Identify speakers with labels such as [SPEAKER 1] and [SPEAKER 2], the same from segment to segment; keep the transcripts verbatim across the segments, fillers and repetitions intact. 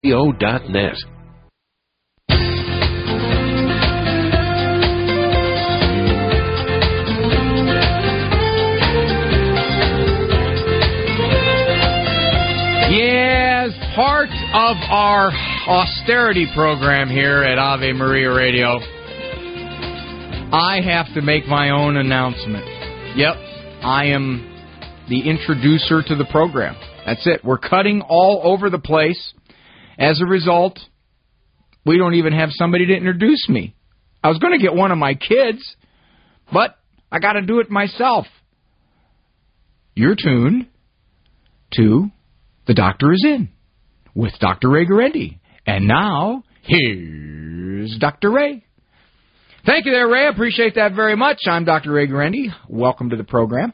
[SPEAKER 1] radio dot net.
[SPEAKER 2] Yes, part of our austerity program here at Ave Maria Radio, I have to make my own announcement. Yep, I am the introducer to the program. That's it. We're cutting all over the place. As a result, we don't even have somebody to introduce me. I was going to get one of my kids, but I got to do it myself. You're tuned to The Doctor Is In with Doctor Ray Guarendi. And now, here's Doctor Ray. Thank you there, Ray. I appreciate that very much. I'm Doctor Ray Guarendi. Welcome to the program.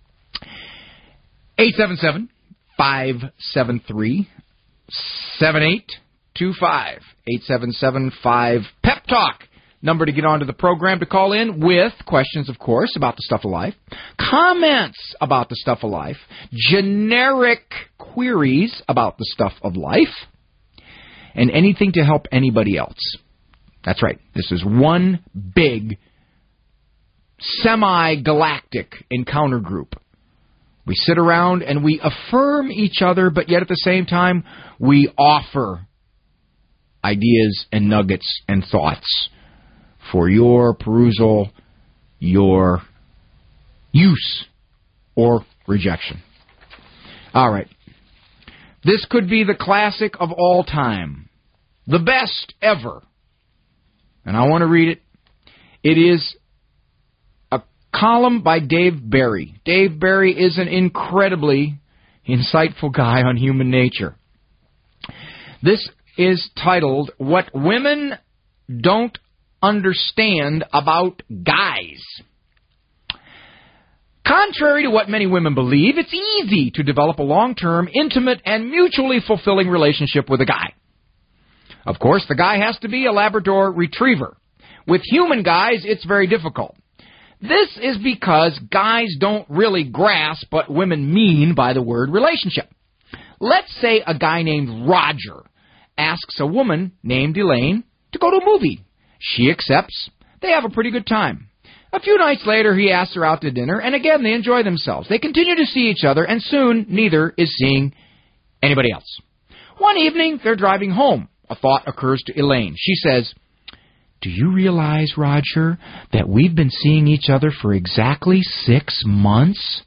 [SPEAKER 2] eight seven seven, five seven three, seven eight two five. eight seven seven five Pep Talk. Number to get onto the program to call in with questions, of course, about the stuff of life, comments about the stuff of life, generic queries about the stuff of life, and anything to help anybody else. That's right. This is one big semi-galactic encounter group. We sit around and we affirm each other, but yet at the same time, we offer ideas and nuggets and thoughts for your perusal, your use, or rejection. All right. This could be the classic of all time. The best ever. And I want to read it. It is a column by Dave Barry. Dave Barry is an incredibly insightful guy on human nature. This is titled, What Women Don't Understand About Guys. Contrary to what many women believe, it's easy to develop a long-term, intimate, and mutually fulfilling relationship with a guy. Of course, the guy has to be a Labrador Retriever. With human guys, it's very difficult. This is because guys don't really grasp what women mean by the word relationship. Let's say a guy named Roger asks a woman named Elaine to go to a movie. She accepts. They have a pretty good time. A few nights later, he asks her out to dinner, and again, they enjoy themselves. They continue to see each other, and soon, neither is seeing anybody else. One evening, they're driving home. A thought occurs to Elaine. She says, Do you realize, Roger, that we've been seeing each other for exactly six months?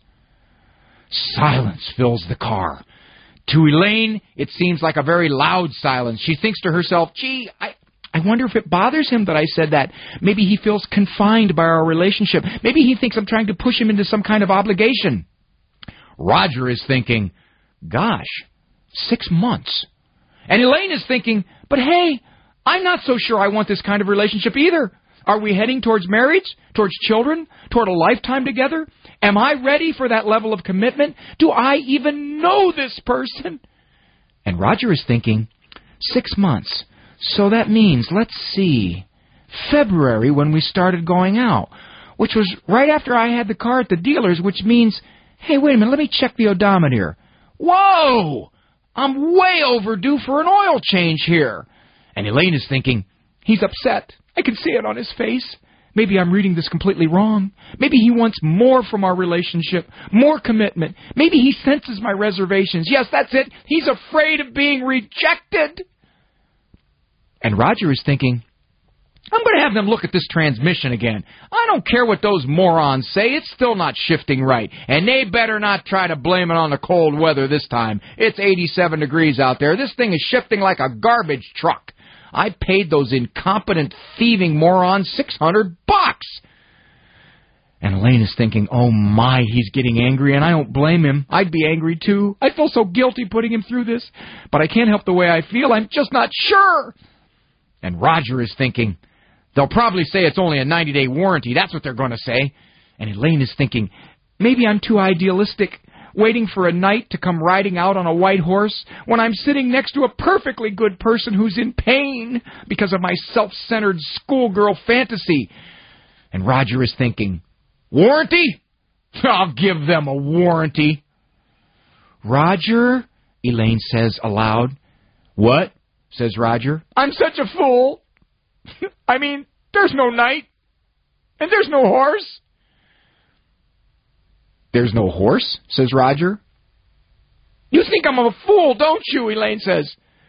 [SPEAKER 2] Silence fills the car. To Elaine, it seems like a very loud silence. She thinks to herself, gee, I... I wonder if it bothers him that I said that. Maybe he feels confined by our relationship. Maybe he thinks I'm trying to push him into some kind of obligation. Roger is thinking, gosh, six months. And Elaine is thinking, but hey, I'm not so sure I want this kind of relationship either. Are we heading towards marriage, towards children, toward a lifetime together? Am I ready for that level of commitment? Do I even know this person? And Roger is thinking, six months. So that means, let's see, February when we started going out, which was right after I had the car at the dealer's, which means, hey, wait a minute, let me check the odometer. Whoa! I'm way overdue for an oil change here. And Elaine is thinking, he's upset. I can see it on his face. Maybe I'm reading this completely wrong. Maybe he wants more from our relationship, more commitment. Maybe he senses my reservations. Yes, that's it. He's afraid of being rejected. And Roger is thinking, I'm going to have them look at this transmission again. I don't care what those morons say. It's still not shifting right. And they better not try to blame it on the cold weather this time. It's eighty-seven degrees out there. This thing is shifting like a garbage truck. I paid those incompetent, thieving morons six hundred bucks. And Elaine is thinking, oh my, he's getting angry, and I don't blame him. I'd be angry too. I feel so guilty putting him through this. But I can't help the way I feel. I'm just not sure. And Roger is thinking, they'll probably say it's only a ninety-day warranty. That's what they're going to say. And Elaine is thinking, maybe I'm too idealistic, waiting for a knight to come riding out on a white horse when I'm sitting next to a perfectly good person who's in pain because of my self-centered schoolgirl fantasy. And Roger is thinking, warranty? I'll give them a warranty. Roger, Elaine says aloud. What? says Roger. I'm such a fool. I mean, there's no knight, and there's no horse. There's no horse, says Roger. You think I'm a fool, don't you, Elaine says.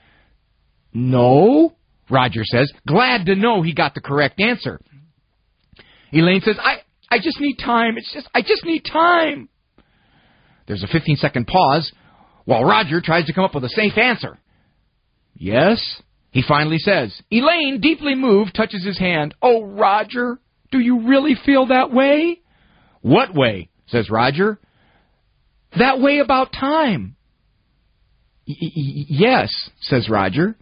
[SPEAKER 2] No, Roger says, glad to know he got the correct answer. Elaine says, I, I just need time. It's just, I just need time. There's a fifteen-second pause while Roger tries to come up with a safe answer. Yes, he finally says. Elaine, deeply moved, touches his hand. Oh, Roger, do you really feel that way? What way? Says Roger. That way about time. Y- y- yes, says Roger.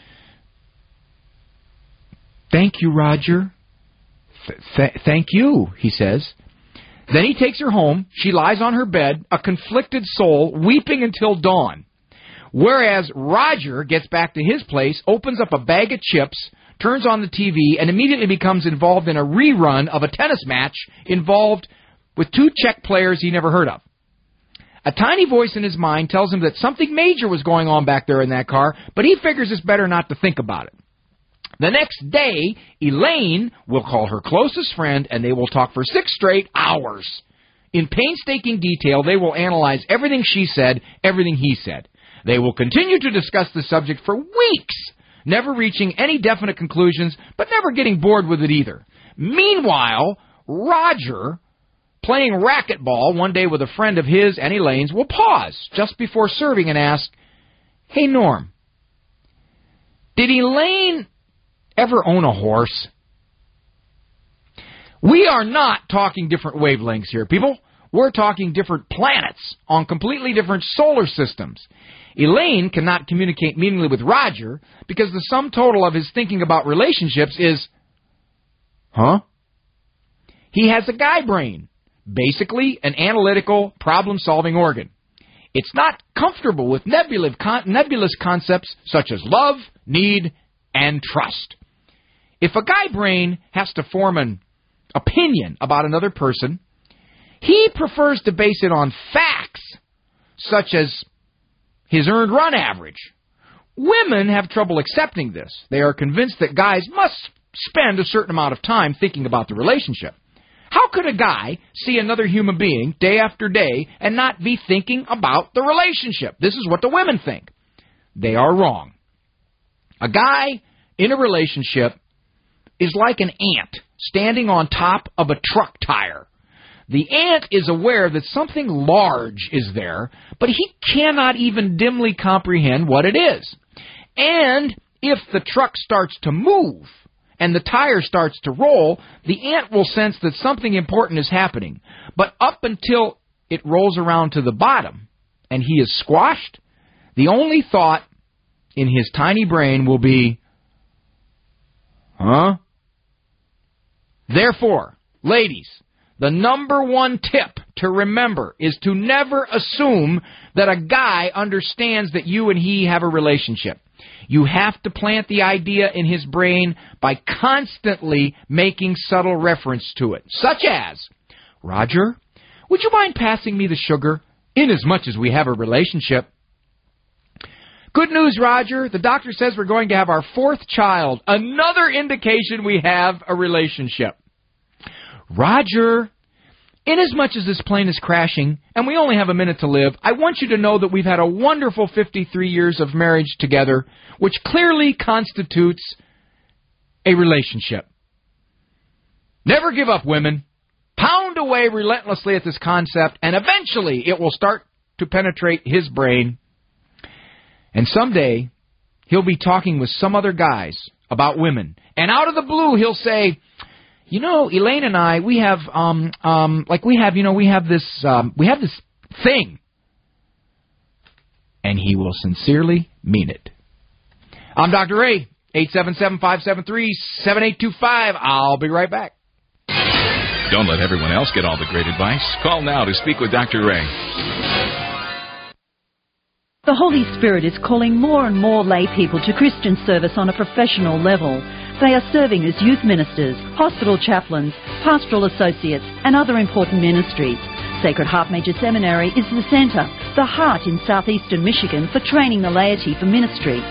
[SPEAKER 2] Thank you, Roger. Th- th- thank you, he says. Then he takes her home. She lies on her bed, a conflicted soul, weeping until dawn. Whereas Roger gets back to his place, opens up a bag of chips, turns on the T V, and immediately becomes involved in a rerun of a tennis match involved with two Czech players he never heard of. A tiny voice in his mind tells him that something major was going on back there in that car, but he figures it's better not to think about it. The next day, Elaine will call her closest friend, and they will talk for six straight hours. In painstaking detail, they will analyze everything she said, everything he said. They will continue to discuss the subject for weeks, never reaching any definite conclusions, but never getting bored with it either. Meanwhile, Roger, playing racquetball one day with a friend of his and Elaine's, will pause just before serving and ask, Hey, Norm, did Elaine ever own a horse? We are not talking different wavelengths here, people. We're talking different planets on completely different solar systems. Elaine cannot communicate meaningfully with Roger because the sum total of his thinking about relationships is, huh? He has a guy brain, basically an analytical, problem-solving organ. It's not comfortable with nebulous, con- nebulous concepts such as love, need, and trust. If a guy brain has to form an opinion about another person, he prefers to base it on facts, such as his earned run average. Women have trouble accepting this. They are convinced that guys must spend a certain amount of time thinking about the relationship. How could a guy see another human being day after day and not be thinking about the relationship? This is what the women think. They are wrong. A guy in a relationship is like an ant standing on top of a truck tire. The ant is aware that something large is there, but he cannot even dimly comprehend what it is. And if the truck starts to move and the tire starts to roll, the ant will sense that something important is happening. But up until it rolls around to the bottom and he is squashed, the only thought in his tiny brain will be, huh? Therefore, ladies, the number one tip to remember is to never assume that a guy understands that you and he have a relationship. You have to plant the idea in his brain by constantly making subtle reference to it, such as, Roger, would you mind passing me the sugar, inasmuch as we have a relationship? Good news, Roger. The doctor says we're going to have our fourth child. Another indication we have a relationship. Roger, inasmuch as this plane is crashing and we only have a minute to live, I want you to know that we've had a wonderful fifty-three years of marriage together, which clearly constitutes a relationship. Never give up, women. Pound away relentlessly at this concept, and eventually it will start to penetrate his brain. And someday, he'll be talking with some other guys about women. And out of the blue, he'll say, you know, Elaine and I, we have, um, um, like we have, you know, we have this, um, we have this thing. And he will sincerely mean it. I'm Doctor Ray, eight seven seven, five seven three, seven eight two five. I'll be right back.
[SPEAKER 1] Don't let everyone else get all the great advice. Call now to speak with Doctor Ray.
[SPEAKER 3] The Holy Spirit is calling more and more lay people to Christian service on a professional level. They are serving as youth ministers, hospital chaplains, pastoral associates, and other important ministries. Sacred Heart Major Seminary is the centre, the heart in southeastern Michigan for training the laity for ministry.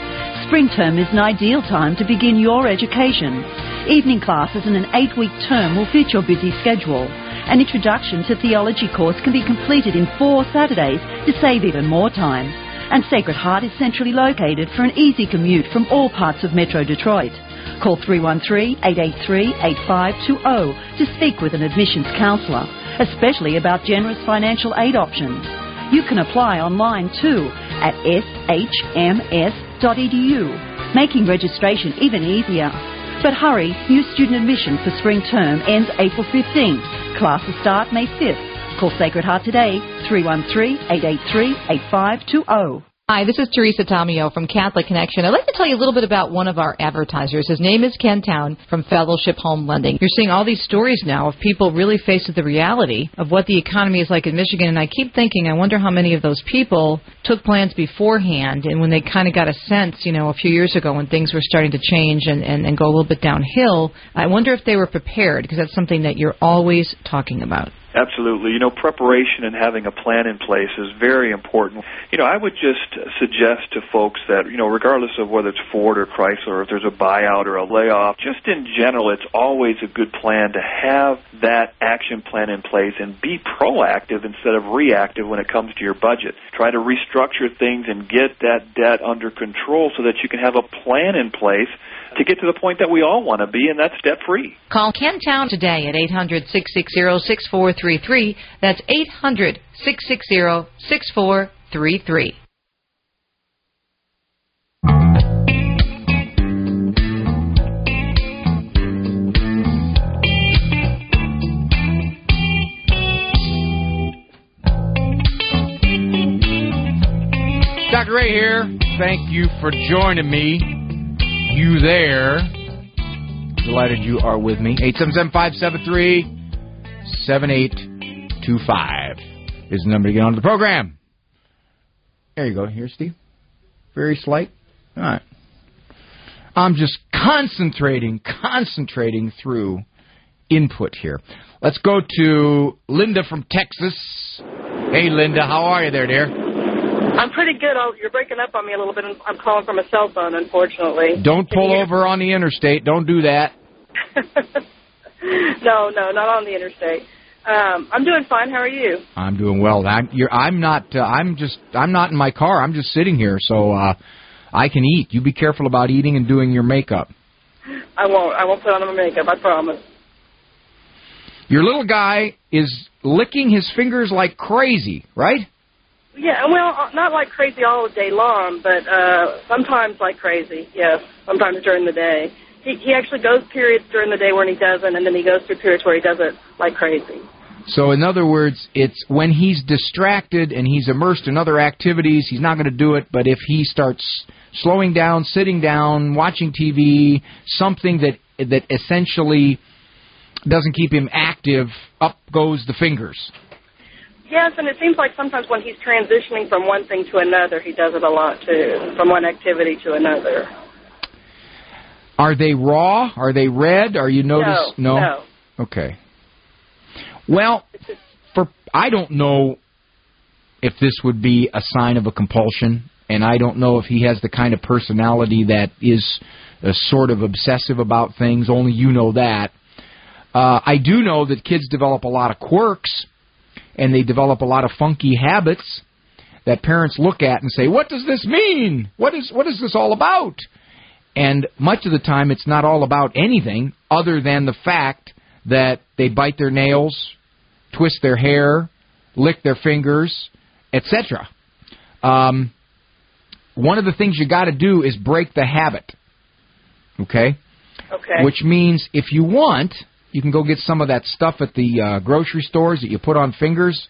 [SPEAKER 3] Spring term is an ideal time to begin your education. Evening classes in an eight-week term will fit your busy schedule. An introduction to theology course can be completed in four Saturdays to save even more time. And Sacred Heart is centrally located for an easy commute from all parts of Metro Detroit. Call three one three, eight eight three, eight five two zero to speak with an admissions counsellor, especially about generous financial aid options. You can apply online too at s h m s dot e d u, making registration even easier. But hurry, new student admission for spring term ends April fifteenth. Classes start May fifth. Call Sacred Heart today, three one three, eight eight three, eight five two zero.
[SPEAKER 4] Hi, this is Teresa Tomeo from Catholic Connection. I'd like to tell you a little bit about one of our advertisers. His name is Ken Town from Fellowship Home Lending. You're seeing all these stories now of people really faced with the reality of what the economy is like in Michigan, and I keep thinking, I wonder how many of those people took plans beforehand, and when they kind of got a sense, you know, a few years ago when things were starting to change and, and, and go a little bit downhill, I wonder if they were prepared, because that's something that you're always talking about.
[SPEAKER 5] Absolutely. You know, preparation and having a plan in place is very important. You know, I would just suggest to folks that, you know, regardless of whether it's Ford or Chrysler, or if there's a buyout or a layoff, just in general, it's always a good plan to have that action plan in place and be proactive instead of reactive when it comes to your budget. Try to restructure things and get that debt under control so that you can have a plan in place to get to the point that we all want to be, and that's debt-free.
[SPEAKER 4] Call Ken Town today at eight hundred, six six zero, six four three three. That's eight hundred, six six zero, six four three three.
[SPEAKER 2] Doctor Ray here. Thank you for joining me. You there. Delighted you are with me. eight seven seven, five seven three, seven eight two five is the number to get onto the program. There you go. Here, Steve. Very slight. All right. I'm just concentrating, concentrating through input here. Let's go to Linda from Texas. Hey, Linda. How are you there, dear?
[SPEAKER 6] I'm pretty good. I'll, you're breaking up on me a little bit. I'm calling from a cell phone, unfortunately.
[SPEAKER 2] Don't pull over on the interstate. Don't do that.
[SPEAKER 6] no, no, not on the interstate. Um, I'm doing fine. How are you?
[SPEAKER 2] I'm doing well. I'm, you're, I'm not. Uh, I'm just. I'm not in my car. I'm just sitting here, so uh, I can eat. You be careful about eating and doing your makeup.
[SPEAKER 6] I won't. I won't put on my makeup. I promise.
[SPEAKER 2] Your little guy is licking his fingers like crazy, right?
[SPEAKER 6] Yeah, well, not like crazy all day long, but uh, sometimes like crazy, yes, sometimes during the day. He, he actually goes periods during the day when he doesn't, and then he goes through periods where he does it like crazy.
[SPEAKER 2] So, in other words, it's when he's distracted and he's immersed in other activities, he's not going to do it, but if he starts slowing down, sitting down, watching T V, something that that essentially doesn't keep him active, up goes the fingers.
[SPEAKER 6] Yes, and it seems like sometimes when he's transitioning from one thing to another, he does it a lot, too, from one activity to another.
[SPEAKER 2] Are they raw? Are they red? Are you notice?
[SPEAKER 6] No, no.
[SPEAKER 2] Okay. Well, for I don't know if this would be a sign of a compulsion, and I don't know if he has the kind of personality that is uh, sort of obsessive about things. Only you know that. Uh, I do know that kids develop a lot of quirks, and they develop a lot of funky habits that parents look at and say, what does this mean? What is what is this all about? And much of the time it's not all about anything other than the fact that they bite their nails, twist their hair, lick their fingers, et cetera. Um, one of the things you got to do is break the habit, okay?
[SPEAKER 6] Okay.
[SPEAKER 2] Which means if you want, you can go get some of that stuff at the uh, grocery stores that you put on fingers.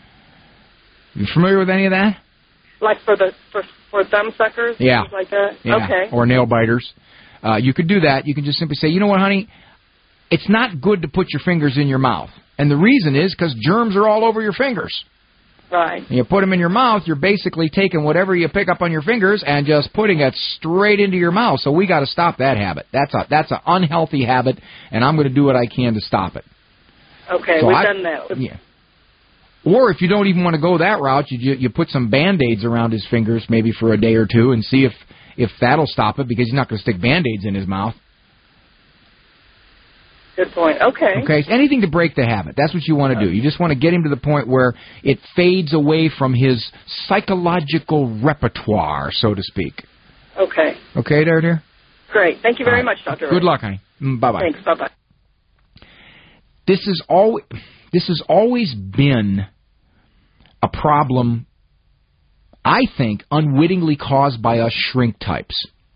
[SPEAKER 2] You familiar with any of that?
[SPEAKER 6] Like for the for, for thumb suckers?
[SPEAKER 2] Yeah.
[SPEAKER 6] Things like that?
[SPEAKER 2] Yeah.
[SPEAKER 6] Okay.
[SPEAKER 2] Or nail biters. Uh, you could do that. You can just simply say, you know what, honey? It's not good to put your fingers in your mouth. And the reason is because germs are all over your fingers.
[SPEAKER 6] Right.
[SPEAKER 2] And you put them in your mouth, you're basically taking whatever you pick up on your fingers and just putting it straight into your mouth. So we got to stop that habit. That's a that's an unhealthy habit, and I'm going to do what I can to stop it.
[SPEAKER 6] Okay,
[SPEAKER 2] so
[SPEAKER 6] we've
[SPEAKER 2] I,
[SPEAKER 6] done that.
[SPEAKER 2] Yeah. Or if you don't even want to go that route, you you put some Band-Aids around his fingers maybe for a day or two and see if if that'll stop it, because he's not going to stick Band-Aids in his mouth.
[SPEAKER 6] Good point. Okay.
[SPEAKER 2] Okay, so anything to break the habit. That's what you want to do. You just want to get him to the point where it fades away from his psychological repertoire, so to speak.
[SPEAKER 6] Okay.
[SPEAKER 2] Okay, there, dear?
[SPEAKER 6] Great. Thank you very
[SPEAKER 2] right.
[SPEAKER 6] much, Doctor
[SPEAKER 2] Good luck, honey. Bye-bye.
[SPEAKER 6] Thanks. Bye-bye.
[SPEAKER 2] This is always, this has always been a problem, I think, unwittingly caused by us shrink types.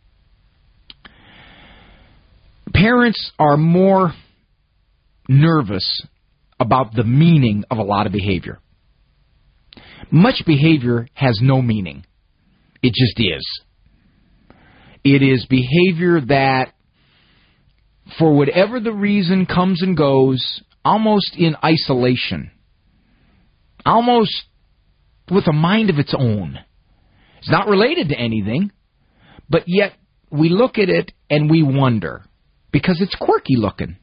[SPEAKER 2] Parents are more nervous about the meaning of a lot of behavior. Much behavior has no meaning. It just is. It is behavior that, for whatever the reason, comes and goes almost in isolation, almost with a mind of its own. It's not related to anything, but yet we look at it and we wonder, because it's quirky looking.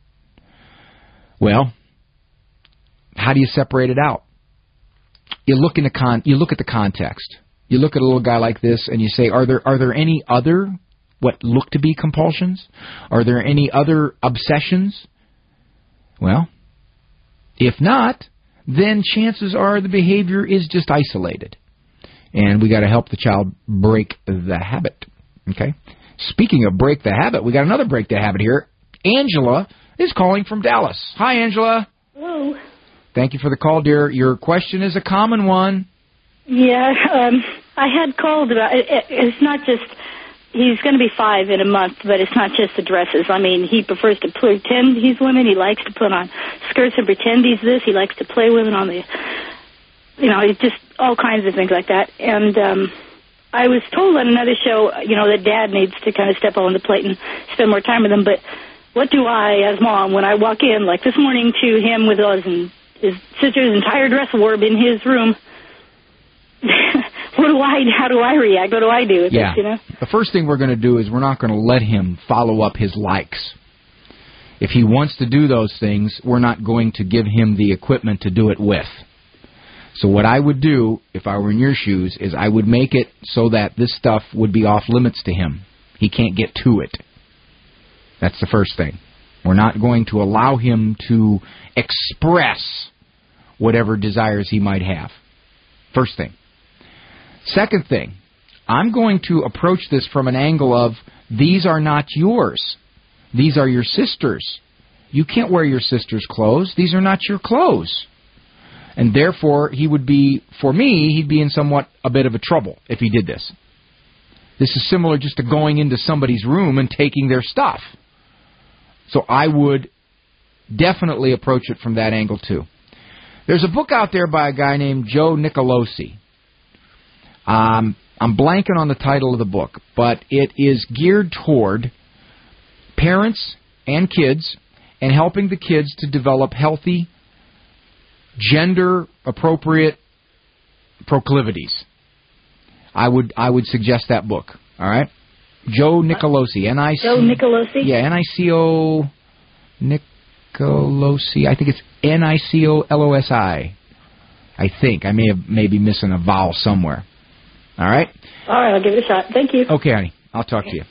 [SPEAKER 2] Well, how do you separate it out? You look in the con. You look at the context. You look at a little guy like this, and you say, "Are there are there any other what look to be compulsions? Are there any other obsessions?" Well, if not, then chances are the behavior is just isolated, and we got to help the child break the habit. Okay. Speaking of break the habit, we got another break the habit here. Angela is calling from Dallas. Hi, Angela.
[SPEAKER 7] Hello.
[SPEAKER 2] Thank you for the call, dear. Your question is a common one.
[SPEAKER 7] Yeah, um, I had called about it. It's not just, he's going to be five in a month, but it's not just the dresses. I mean, he prefers to pretend he's women. He likes to put on skirts and pretend he's this. He likes to play women on the, you know, it's just all kinds of things like that. And um, I was told on another show, you know, that Dad needs to kind of step on the plate and spend more time with him, but what do I, as mom, when I walk in, like this morning to him with his, his sister's entire dress wardrobe in his room, what do I, how do I react? What do I do with
[SPEAKER 2] yeah.
[SPEAKER 7] this, you know?
[SPEAKER 2] The first thing we're going to do is we're not going to let him follow up his likes. If he wants to do those things, we're not going to give him the equipment to do it with. So what I would do, if I were in your shoes, is I would make it so that this stuff would be off limits to him. He can't get to it. That's the first thing. We're not going to allow him to express whatever desires he might have. First thing. Second thing, I'm going to approach this from an angle of, these are not yours. These are your sister's. You can't wear your sister's clothes. These are not your clothes. And therefore, he would be, for me, he'd be in somewhat a bit of a trouble if he did this. This is similar just to going into somebody's room and taking their stuff. So I would definitely approach it from that angle, too. There's a book out there by a guy named Joe Nicolosi. Um, I'm blanking on the title of the book, but it is geared toward parents and kids and helping the kids to develop healthy, gender-appropriate proclivities. I would I would suggest that book. All right, Joe Nicolosi, N I C.
[SPEAKER 7] Joe Nicolosi.
[SPEAKER 2] Yeah, N I C O Nicolosi. I think it's N I C O L O S I. I think I may have maybe missing a vowel somewhere. All right.
[SPEAKER 7] All right, I'll give it a shot. Thank you.
[SPEAKER 2] Okay, honey, I'll talk to you.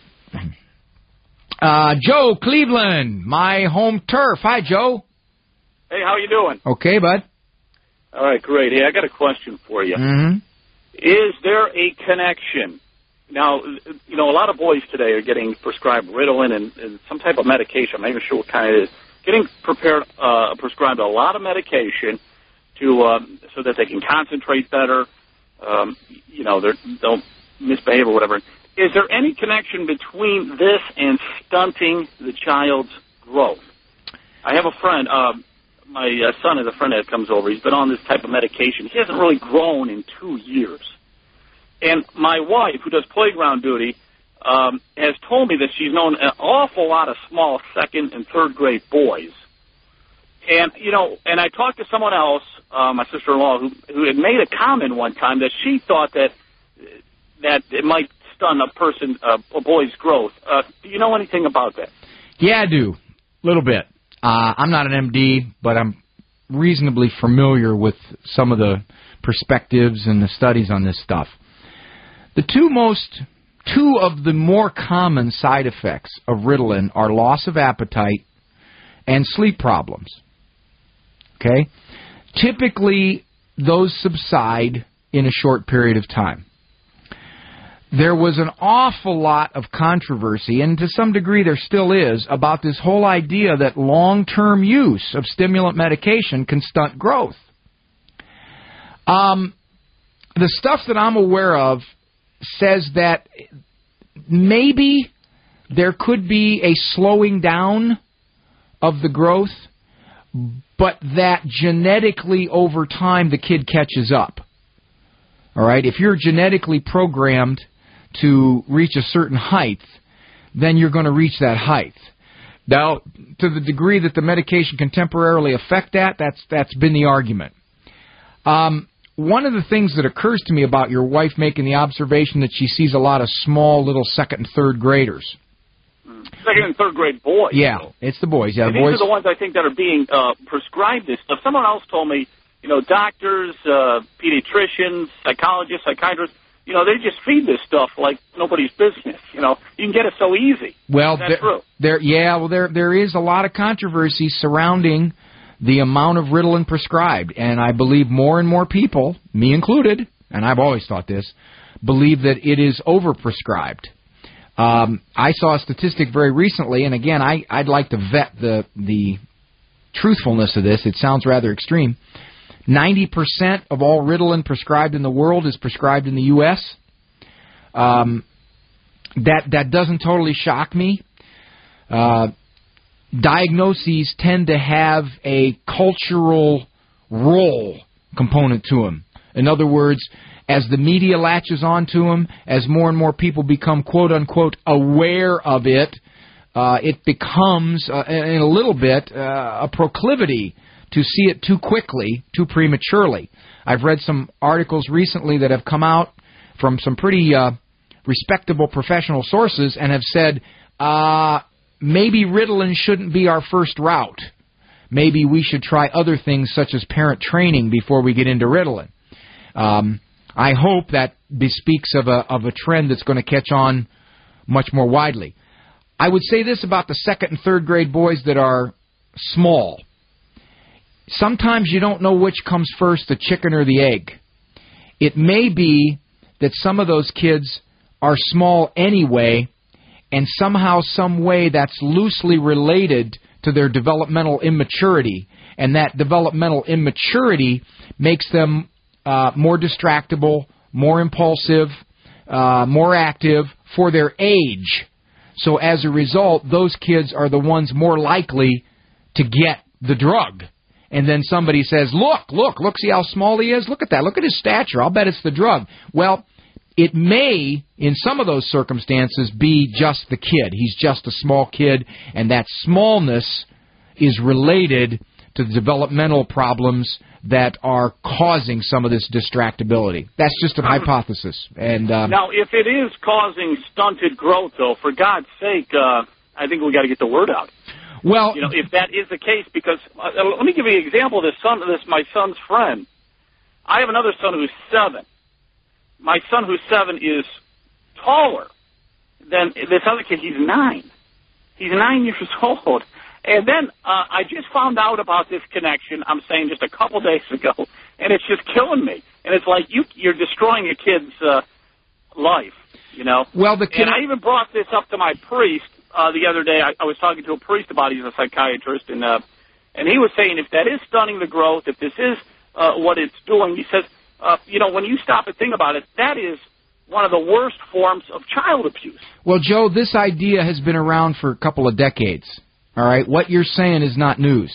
[SPEAKER 2] Uh, Joe, Cleveland, my home turf. Hi, Joe.
[SPEAKER 8] Hey, how you doing?
[SPEAKER 2] Okay, bud.
[SPEAKER 8] All right, great. Hey, I got a question for you.
[SPEAKER 2] Mm-hmm.
[SPEAKER 8] Is there a connection? Now, you know, a lot of boys today are getting prescribed Ritalin and, and some type of medication. I'm not even sure what kind it is. Getting prepared, uh, prescribed a lot of medication to um, so that they can concentrate better. Um, you know, they don't misbehave or whatever. Is there any connection between this and stunting the child's growth? I have a friend. Uh, my uh, son is a friend that comes over. He's been on this type of medication. He hasn't really grown in two years. And my wife, who does playground duty, um, has told me that she's known an awful lot of small second and third grade boys. And, you know, and I talked to someone else, uh, my sister-in-law, who, who had made a comment one time that she thought that that it might stun a person, uh, a boy's growth. Uh, do you know anything about that?
[SPEAKER 2] Yeah, I do. A little bit. Uh, I'm not an M D, but I'm reasonably familiar with some of the perspectives and the studies on this stuff. The two most two of the more common side effects of Ritalin are loss of appetite and sleep problems. Okay? Typically, those subside in a short period of time. There was an awful lot of controversy, and to some degree there still is, about this whole idea that long-term use of stimulant medication can stunt growth. Um, the stuff that I'm aware of says that maybe there could be a slowing down of the growth, but that genetically over time the kid catches up. All right? If you're genetically programmed to reach a certain height, then you're going to reach that height. Now, to the degree that the medication can temporarily affect that, that's that's been the argument. Um, one of the things that occurs to me about your wife making the observation that she sees a lot of small little second and third graders.
[SPEAKER 8] Second and third grade boys.
[SPEAKER 2] Yeah, it's the boys. Yeah,
[SPEAKER 8] and
[SPEAKER 2] the
[SPEAKER 8] these
[SPEAKER 2] boys.
[SPEAKER 8] are the ones I think that are being uh, prescribed this stuff. Someone else told me, you know, doctors, uh, pediatricians, psychologists, psychiatrists, you know, they just feed this stuff like nobody's business. You know, you can get it so easy.
[SPEAKER 2] Well,
[SPEAKER 8] is that
[SPEAKER 2] there,
[SPEAKER 8] true?
[SPEAKER 2] there, yeah, well, there there is a lot of controversy surrounding the amount of Ritalin prescribed, and I believe more and more people, me included, and I've always thought this, believe that it is overprescribed. Um, I saw a statistic very recently, and again, I, I'd like to vet the the truthfulness of this. It sounds rather extreme. ninety percent of all Ritalin prescribed in the world is prescribed in the U S Um, that that doesn't totally shock me. Uh, diagnoses tend to have a cultural role component to them. In other words, as the media latches onto them, as more and more people become quote-unquote aware of it, uh, it becomes, uh, in a little bit, uh, a proclivity to see it too quickly, too prematurely. I've read some articles recently that have come out from some pretty uh, respectable professional sources and have said, uh, maybe Ritalin shouldn't be our first route. Maybe we should try other things such as parent training before we get into Ritalin. Um, I hope that bespeaks of a, of a trend that's going to catch on much more widely. I would say this about the second and third grade boys that are small. Sometimes you don't know which comes first, the chicken or the egg. It may be that some of those kids are small anyway, and somehow, some way, that's loosely related to their developmental immaturity, and that developmental immaturity makes them uh, more distractible, more impulsive, uh, more active for their age. So as a result, those kids are the ones more likely to get the drug. And then somebody says, look, look, look, see how small he is? Look at that. Look at his stature. I'll bet it's the drug. Well, it may, in some of those circumstances, be just the kid. He's just a small kid, and that smallness is related to the developmental problems that are causing some of this distractibility. That's just a hypothesis. And um,
[SPEAKER 8] now, if it is causing stunted growth, though, for God's sake, uh, I think we got to get the word out.
[SPEAKER 2] Well,
[SPEAKER 8] you know, if that is the case, because uh, let me give you an example of this son, this my son's friend. I have another son who's seven. My son who's seven is taller than this other kid. He's nine. He's nine years old. And then uh, I just found out about this connection, I'm saying just a couple days ago, and it's just killing me. And it's like you, you're destroying a kid's uh, life, you know.
[SPEAKER 2] Well, the
[SPEAKER 8] and I even brought this up to my priest uh, the other day. I, I was talking to a priest about it. He's a psychiatrist, and uh, and he was saying if that is stunning the growth, if this is uh, what it's doing, he says, uh, you know, when you stop and think about it, that is one of the worst forms of child abuse.
[SPEAKER 2] Well, Joe, this idea has been around for a couple of decades. All right, what you're saying is not news.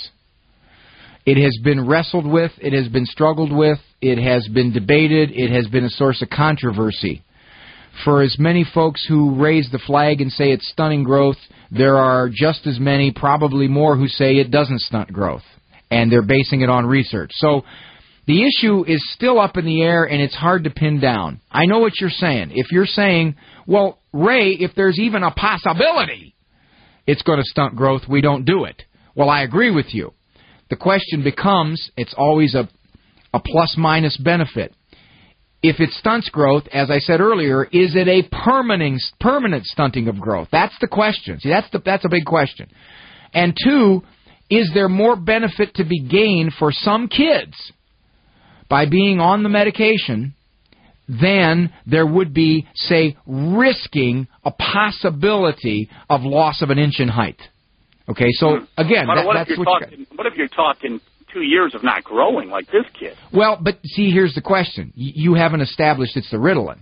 [SPEAKER 2] It has been wrestled with, it has been struggled with, it has been debated, it has been a source of controversy. For as many folks who raise the flag and say it's stunning growth, there are just as many, probably more, who say it doesn't stunt growth, and they're basing it on research. So the issue is still up in the air, and it's hard to pin down. I know what you're saying. If you're saying, well, Ray, if there's even a possibility it's going to stunt growth, we don't do it. Well, I agree with you. The question becomes, it's always a, a plus-minus benefit. if it stunts growth, as I said earlier, is it a permanent permanent stunting of growth? That's the question. See, that's the that's a big question. And two, is there more benefit to be gained for some kids by being on the medication than there would be, say, risking a possibility of loss of an inch in height? Okay, so again,
[SPEAKER 8] but
[SPEAKER 2] that,
[SPEAKER 8] what
[SPEAKER 2] that's
[SPEAKER 8] if you're
[SPEAKER 2] what
[SPEAKER 8] talking, what if you're talking two years of not growing like this kid?
[SPEAKER 2] Well, but see, here's the question. Y- you haven't established it's the Ritalin.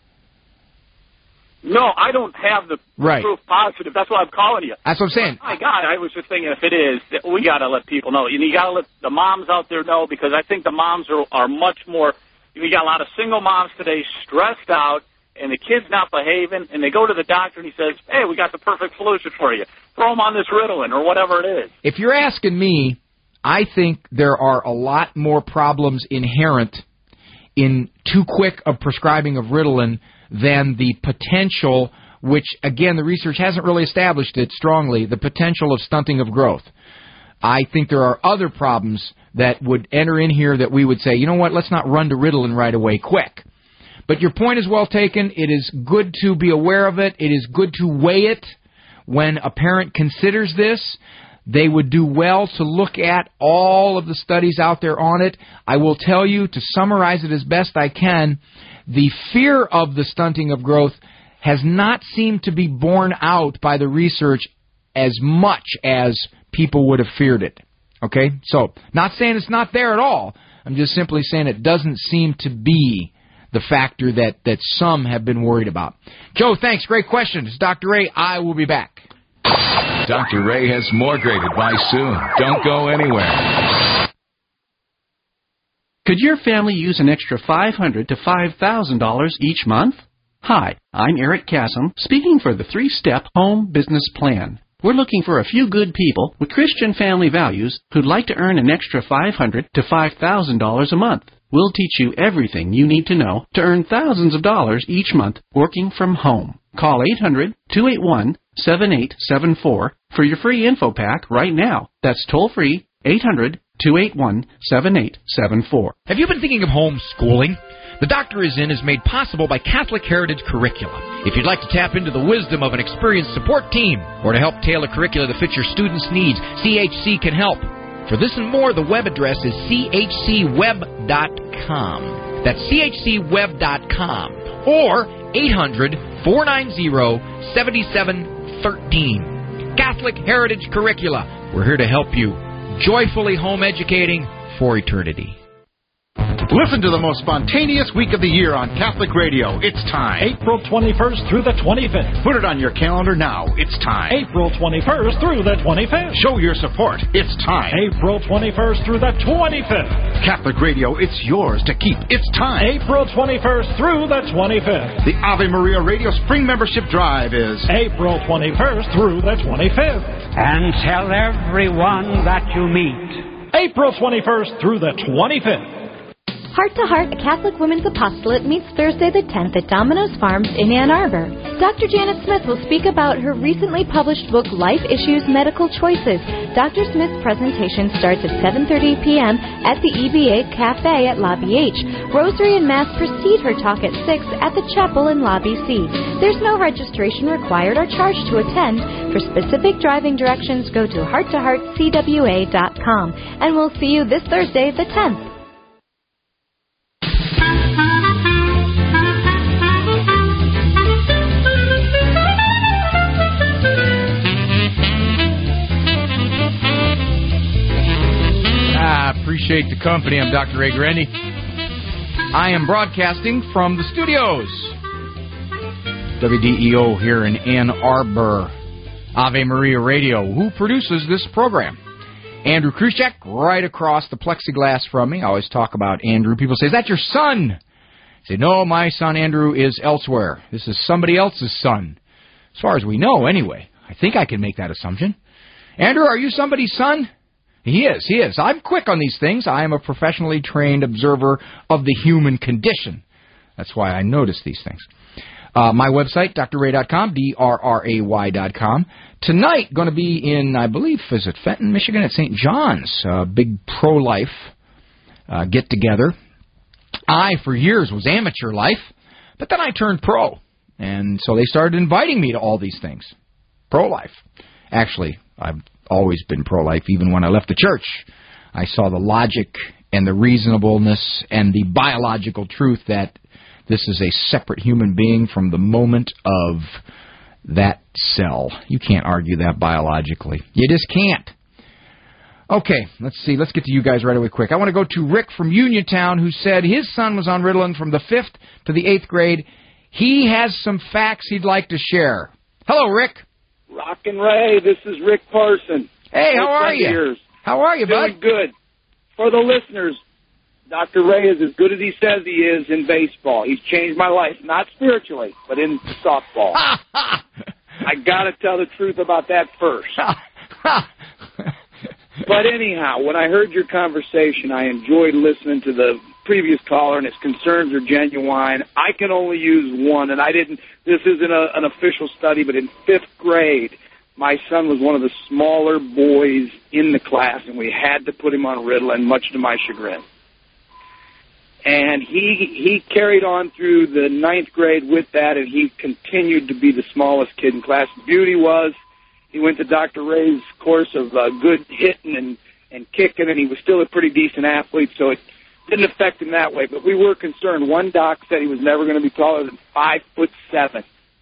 [SPEAKER 8] No, I don't have the
[SPEAKER 2] right.
[SPEAKER 8] proof positive. That's why I'm calling you.
[SPEAKER 2] That's what I'm saying.
[SPEAKER 8] Oh, my God, I was just thinking if it is, we got to let people know. You, you got to let the moms out there know, because I think the moms are, are much more, you got a lot of single moms today stressed out, and the kid's not behaving, and they go to the doctor and he says, hey, we got the perfect solution for you. Throw them on this Ritalin or whatever it is.
[SPEAKER 2] If you're asking me, I think there are a lot more problems inherent in too quick of prescribing of Ritalin than the potential, which, again, the research hasn't really established it strongly, the potential of stunting of growth. I think there are other problems that would enter in here that we would say, you know what, let's not run to Ritalin right away quick. But your point is well taken. It is good to be aware of it. It is good to weigh it when a parent considers this. They would do well to look at all of the studies out there on it. I will tell you, to summarize it as best I can, the fear of the stunting of growth has not seemed to be borne out by the research as much as people would have feared it. Okay? So, not saying it's not there at all. I'm just simply saying it doesn't seem to be the factor that, that some have been worried about. Joe, thanks. Great question. It's Doctor Ray. I will be back.
[SPEAKER 1] Doctor Ray has more great advice soon. Don't go anywhere.
[SPEAKER 9] Could your family use an extra five hundred dollars to five thousand dollars each month? Hi, I'm Eric Kassem, speaking for the three-step home business plan. We're looking for a few good people with Christian family values who'd like to earn an extra five hundred dollars to five thousand dollars a month. We'll teach you everything you need to know to earn thousands of dollars each month working from home. Call eight hundred, two eight one, seven eight seven four for your free info pack right now. That's toll-free, eight hundred, two eight one, seven eight seven four.
[SPEAKER 2] Have you been thinking of homeschooling? The Doctor Is In is made possible by Catholic Heritage Curricula. If you'd like to tap into the wisdom of an experienced support team or to help tailor curricula to fit your students' needs, C H C can help. For this and more, the web address is c h c web dot com. That's c h c web dot com. Or eight hundred, four nine zero, seven seven one three. Catholic Heritage Curricula. We're here to help you joyfully home educating for eternity.
[SPEAKER 10] Listen to the most spontaneous week of the year on Catholic Radio. It's time.
[SPEAKER 11] April twenty-first through the twenty-fifth.
[SPEAKER 10] Put it on your calendar now. It's time.
[SPEAKER 11] April twenty-first through the twenty-fifth.
[SPEAKER 10] Show your support. It's time.
[SPEAKER 11] April twenty-first through the twenty-fifth.
[SPEAKER 10] Catholic Radio, it's yours to keep. It's time.
[SPEAKER 11] April twenty-first through the twenty-fifth.
[SPEAKER 10] The Ave Maria Radio Spring Membership Drive is
[SPEAKER 11] April twenty-first through the twenty-fifth.
[SPEAKER 12] And tell everyone that you meet.
[SPEAKER 11] April twenty-first through the twenty-fifth.
[SPEAKER 13] Heart to Heart, a Catholic Women's Apostolate, meets Thursday the tenth at Domino's Farms in Ann Arbor. Doctor Janet Smith will speak about her recently published book, Life Issues, Medical Choices. Doctor Smith's presentation starts at seven thirty p.m. at the E B A Cafe at Lobby H. Rosary and Mass precede her talk at six at the chapel in Lobby C. There's no registration required or charge to attend. For specific driving directions, go to heart to heart c w a dot com. And we'll see you this Thursday the tenth.
[SPEAKER 2] Appreciate the company. I'm Doctor Ray Grandy. I am broadcasting from the studios. W D E O here in Ann Arbor. Ave Maria Radio. Who produces this program? Andrew Khrushchev, right across the plexiglass from me. I always talk about Andrew. People say, is that your son? I say, no, my son Andrew is elsewhere. This is somebody else's son. As far as we know, anyway. I think I can make that assumption. Andrew, are you somebody's son? He is, he is. I'm quick on these things. I am a professionally trained observer of the human condition. That's why I notice these things. Uh, my website, D R ray dot com, D R R A Y dot com. Tonight, going to be in, I believe, is it Fenton, Michigan, at Saint John's. Uh, big pro-life uh, get-together. I, for years, was amateur life, but then I turned pro. And so they started inviting me to all these things. Pro-life. Actually, I've always been pro-life, even when I left the church. I saw the logic and the reasonableness and the biological truth that this is a separate human being from the moment of that cell. You can't argue that biologically. You just can't. Okay, let's see. Let's get to you guys right away quick. I want to go to Rick from Uniontown, who said his son was on Ritalin from the fifth to the eighth grade. He has some facts he'd like to share. Hello, Rick.
[SPEAKER 14] Rockin' Ray, this is Rick Parson.
[SPEAKER 2] Hey, how are you?
[SPEAKER 14] Years.
[SPEAKER 2] How are you, bud?
[SPEAKER 14] Doing good. For the listeners, Doctor Ray is as good as he says he is in baseball. He's changed my life, not spiritually, but in softball. I got to tell the truth about that first. But anyhow, when I heard your conversation, I enjoyed listening to the previous caller, and his concerns are genuine. I can only use one, and I didn't, this isn't a, an official study, but in fifth grade, my son was one of the smaller boys in the class, and we had to put him on Ritalin, much to my chagrin. And he he carried on through the ninth grade with that, and he continued to be the smallest kid in class. Beauty was, he went to Doctor Ray's course of uh, good hitting and, and kicking, and he was still a pretty decent athlete, so it didn't affect him that way. But we were concerned. One doc said he was never going to be taller than five foot seven,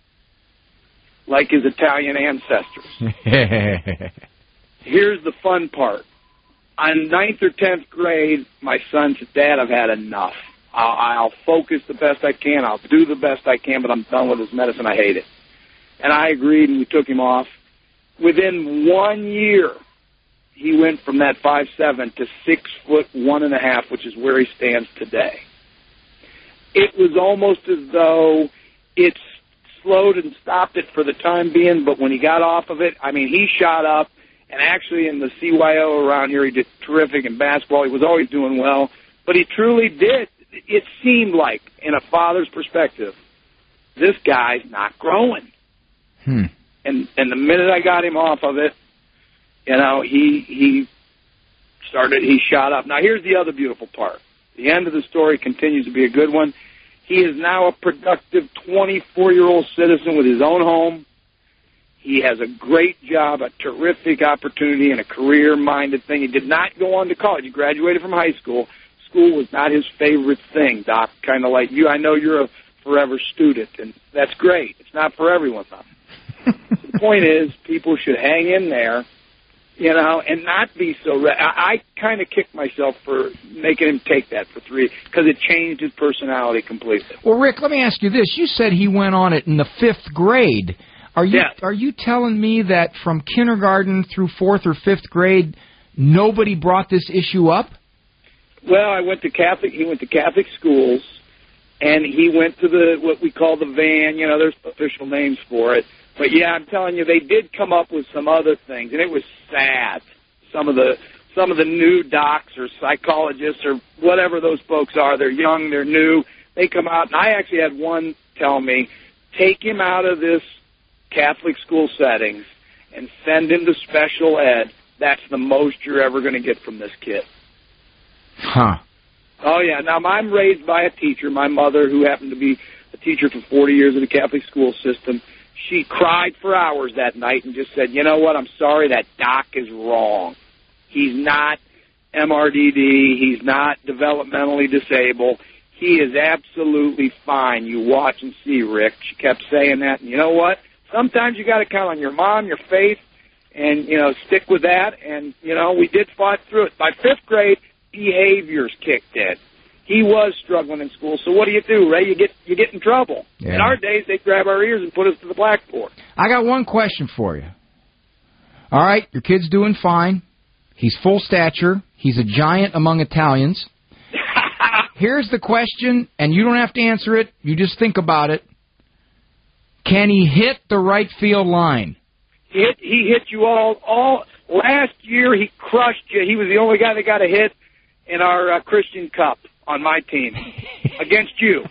[SPEAKER 14] like his Italian ancestors. Here's the fun part. On ninth or tenth grade, my son said, Dad, I've had enough. I'll, I'll focus the best I can. I'll do the best I can, but I'm done with this medicine. I hate it. And I agreed, and we took him off. Within one year, he went from that five seven to six foot one and a half, which is where he stands today. It was almost as though it slowed and stopped it for the time being, but when he got off of it, I mean, he shot up. And actually in the C Y O around here, he did terrific in basketball. He was always doing well. But he truly did. It seemed like, in a father's perspective, this guy's not growing.
[SPEAKER 2] Hmm.
[SPEAKER 14] And and the minute I got him off of it, you know, he he started, he shot up. Now, here's the other beautiful part. The end of the story continues to be a good one. He is now a productive twenty-four-year-old citizen with his own home. He has a great job, a terrific opportunity, and a career-minded thing. He did not go on to college. He graduated from high school. School was not his favorite thing, Doc, kind of like you. I know you're a forever student, and that's great. It's not for everyone, though. So the point is, people should hang in there, you know, and not be so... Re- I, I kind of kicked myself for making him take that for three, because it changed his personality completely.
[SPEAKER 2] Well, Rick, let me ask you this. You said he went on it in the fifth grade. Are you
[SPEAKER 14] yeah.
[SPEAKER 2] are you telling me that from kindergarten through fourth or fifth grade, nobody brought this issue up?
[SPEAKER 14] Well, I went to Catholic. He went to Catholic schools, and he went to the what we call the van. You know, there's official names for it. But yeah, I'm telling you, they did come up with some other things, and it was sad. Some of the some of the new docs or psychologists or whatever those folks are, they're young, they're new. They come out, and I actually had one tell me, take him out of this Catholic school settings and send him to special ed. That's the most you're ever going to get from this kid.
[SPEAKER 2] Huh.
[SPEAKER 14] Oh, yeah. Now, I'm raised by a teacher, my mother, who happened to be a teacher for forty years in the Catholic school system. She cried for hours that night and just said, you know what, I'm sorry, that doc is wrong. He's not M R D D. He's not developmentally disabled. He is absolutely fine. You watch and see, Rick. She kept saying that. And you know what? Sometimes you got to count on your mom, your faith, and, you know, stick with that. And, you know, we did fight through it. By fifth grade, behaviors kicked in. He was struggling in school. So what do you do, Ray? You get you get in trouble.
[SPEAKER 2] Yeah.
[SPEAKER 14] In our days, they'd grab our ears and put us to the blackboard.
[SPEAKER 2] I got one question for you. All right, your kid's doing fine. He's full stature. He's a giant among Italians. Here's the question, and you don't have to answer it. You just think about it. Can he hit the right field line?
[SPEAKER 14] He hit, he hit you all. All last year, he crushed you. He was the only guy that got a hit in our uh, Christian Cup on my team against you.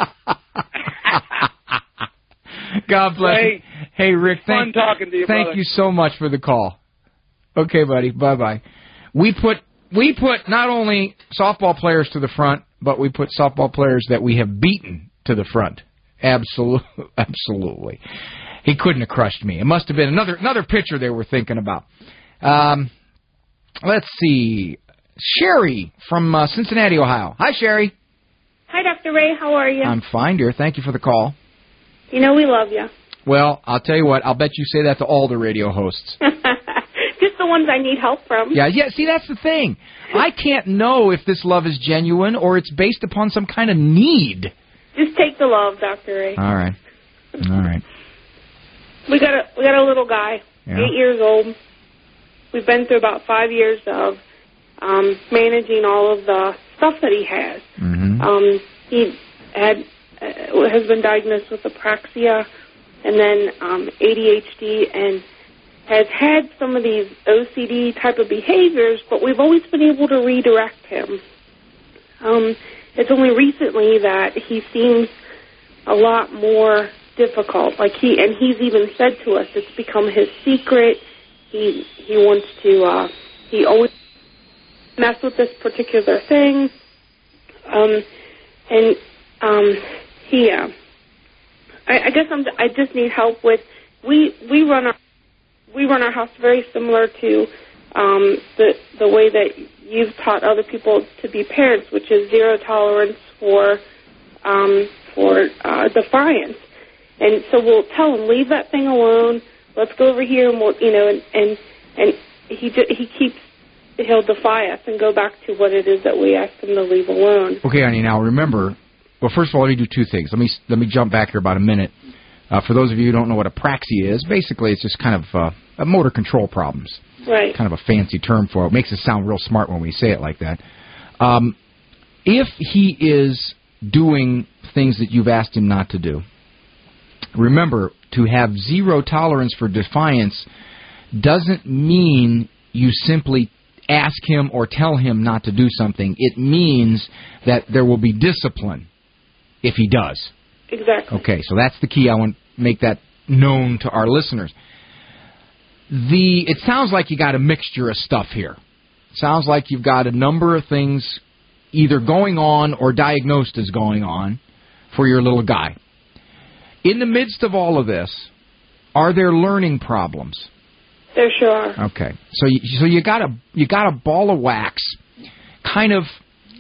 [SPEAKER 2] God bless
[SPEAKER 14] Ray,
[SPEAKER 2] you. Hey, Rick,
[SPEAKER 14] fun
[SPEAKER 2] thank,
[SPEAKER 14] talking to you,
[SPEAKER 2] thank
[SPEAKER 14] brother.
[SPEAKER 2] you so much for the call. Okay, buddy. Bye-bye. We put we put not only softball players to the front, but we put softball players that we have beaten to the front. Absolutely, absolutely. He couldn't have crushed me. It must have been another another pitcher they were thinking about. Um, let's see. Sherry from uh, Cincinnati, Ohio. Hi, Sherry.
[SPEAKER 15] Hi, Doctor Ray. How are you?
[SPEAKER 2] I'm fine, dear. Thank you for the call.
[SPEAKER 15] You know we love you.
[SPEAKER 2] Well, I'll tell you what. I'll bet you say that to all the radio hosts.
[SPEAKER 15] Just the ones I need help from.
[SPEAKER 2] Yeah, yeah. See, that's the thing. I can't know if this love is genuine or it's based upon some kind of need.
[SPEAKER 15] Just take the love, Doctor Ray.
[SPEAKER 2] All right. All right.
[SPEAKER 15] We got a we got a little guy,
[SPEAKER 2] Yeah.
[SPEAKER 15] eight years old. We've been through about five years of um, managing all of the stuff that he has.
[SPEAKER 2] Mm-hmm.
[SPEAKER 15] Um, he had uh, has been diagnosed with apraxia, and then um, A D H D, and has had some of these O C D type of behaviors, but we've always been able to redirect him. Um, it's only recently that he seems a lot more difficult. Like he and he's even said to us, it's become his secret. He he wants to. Uh, he always mess with this particular thing, um, and um, he. Uh, I, I guess I'm. I just need help with. We we run our we run our house very similar to um, the the way that you've taught other people to be parents, which is zero tolerance for um, for uh, defiance. And so we'll tell him, leave that thing alone. Let's go over here, and we'll, you know, and and, and he ju- he keeps he'll defy us and go back to what it is that we asked him to leave alone.
[SPEAKER 2] Okay, honey. Now remember. Well, first of all, let me do two things. Let me let me jump back here about a minute. Uh, for those of you who don't know what apraxia is, basically it's just kind of uh, a motor control problems.
[SPEAKER 15] Right.
[SPEAKER 2] Kind of a fancy term for it. It makes it sound real smart when we say it like that. Um, if he is doing things that you've asked him not to do, remember, to have zero tolerance for defiance doesn't mean you simply ask him or tell him not to do something. It means that there will be discipline if he does.
[SPEAKER 15] Exactly.
[SPEAKER 2] Okay, so that's the key. I want to make that known to our listeners. The It sounds like you got a mixture of stuff here. Sounds like you've got a number of things either going on or diagnosed as going on for your little guy. In the midst of all of this, are there learning problems?
[SPEAKER 15] There sure are.
[SPEAKER 2] Okay, so you, so you got a you got a ball of wax. Kind of,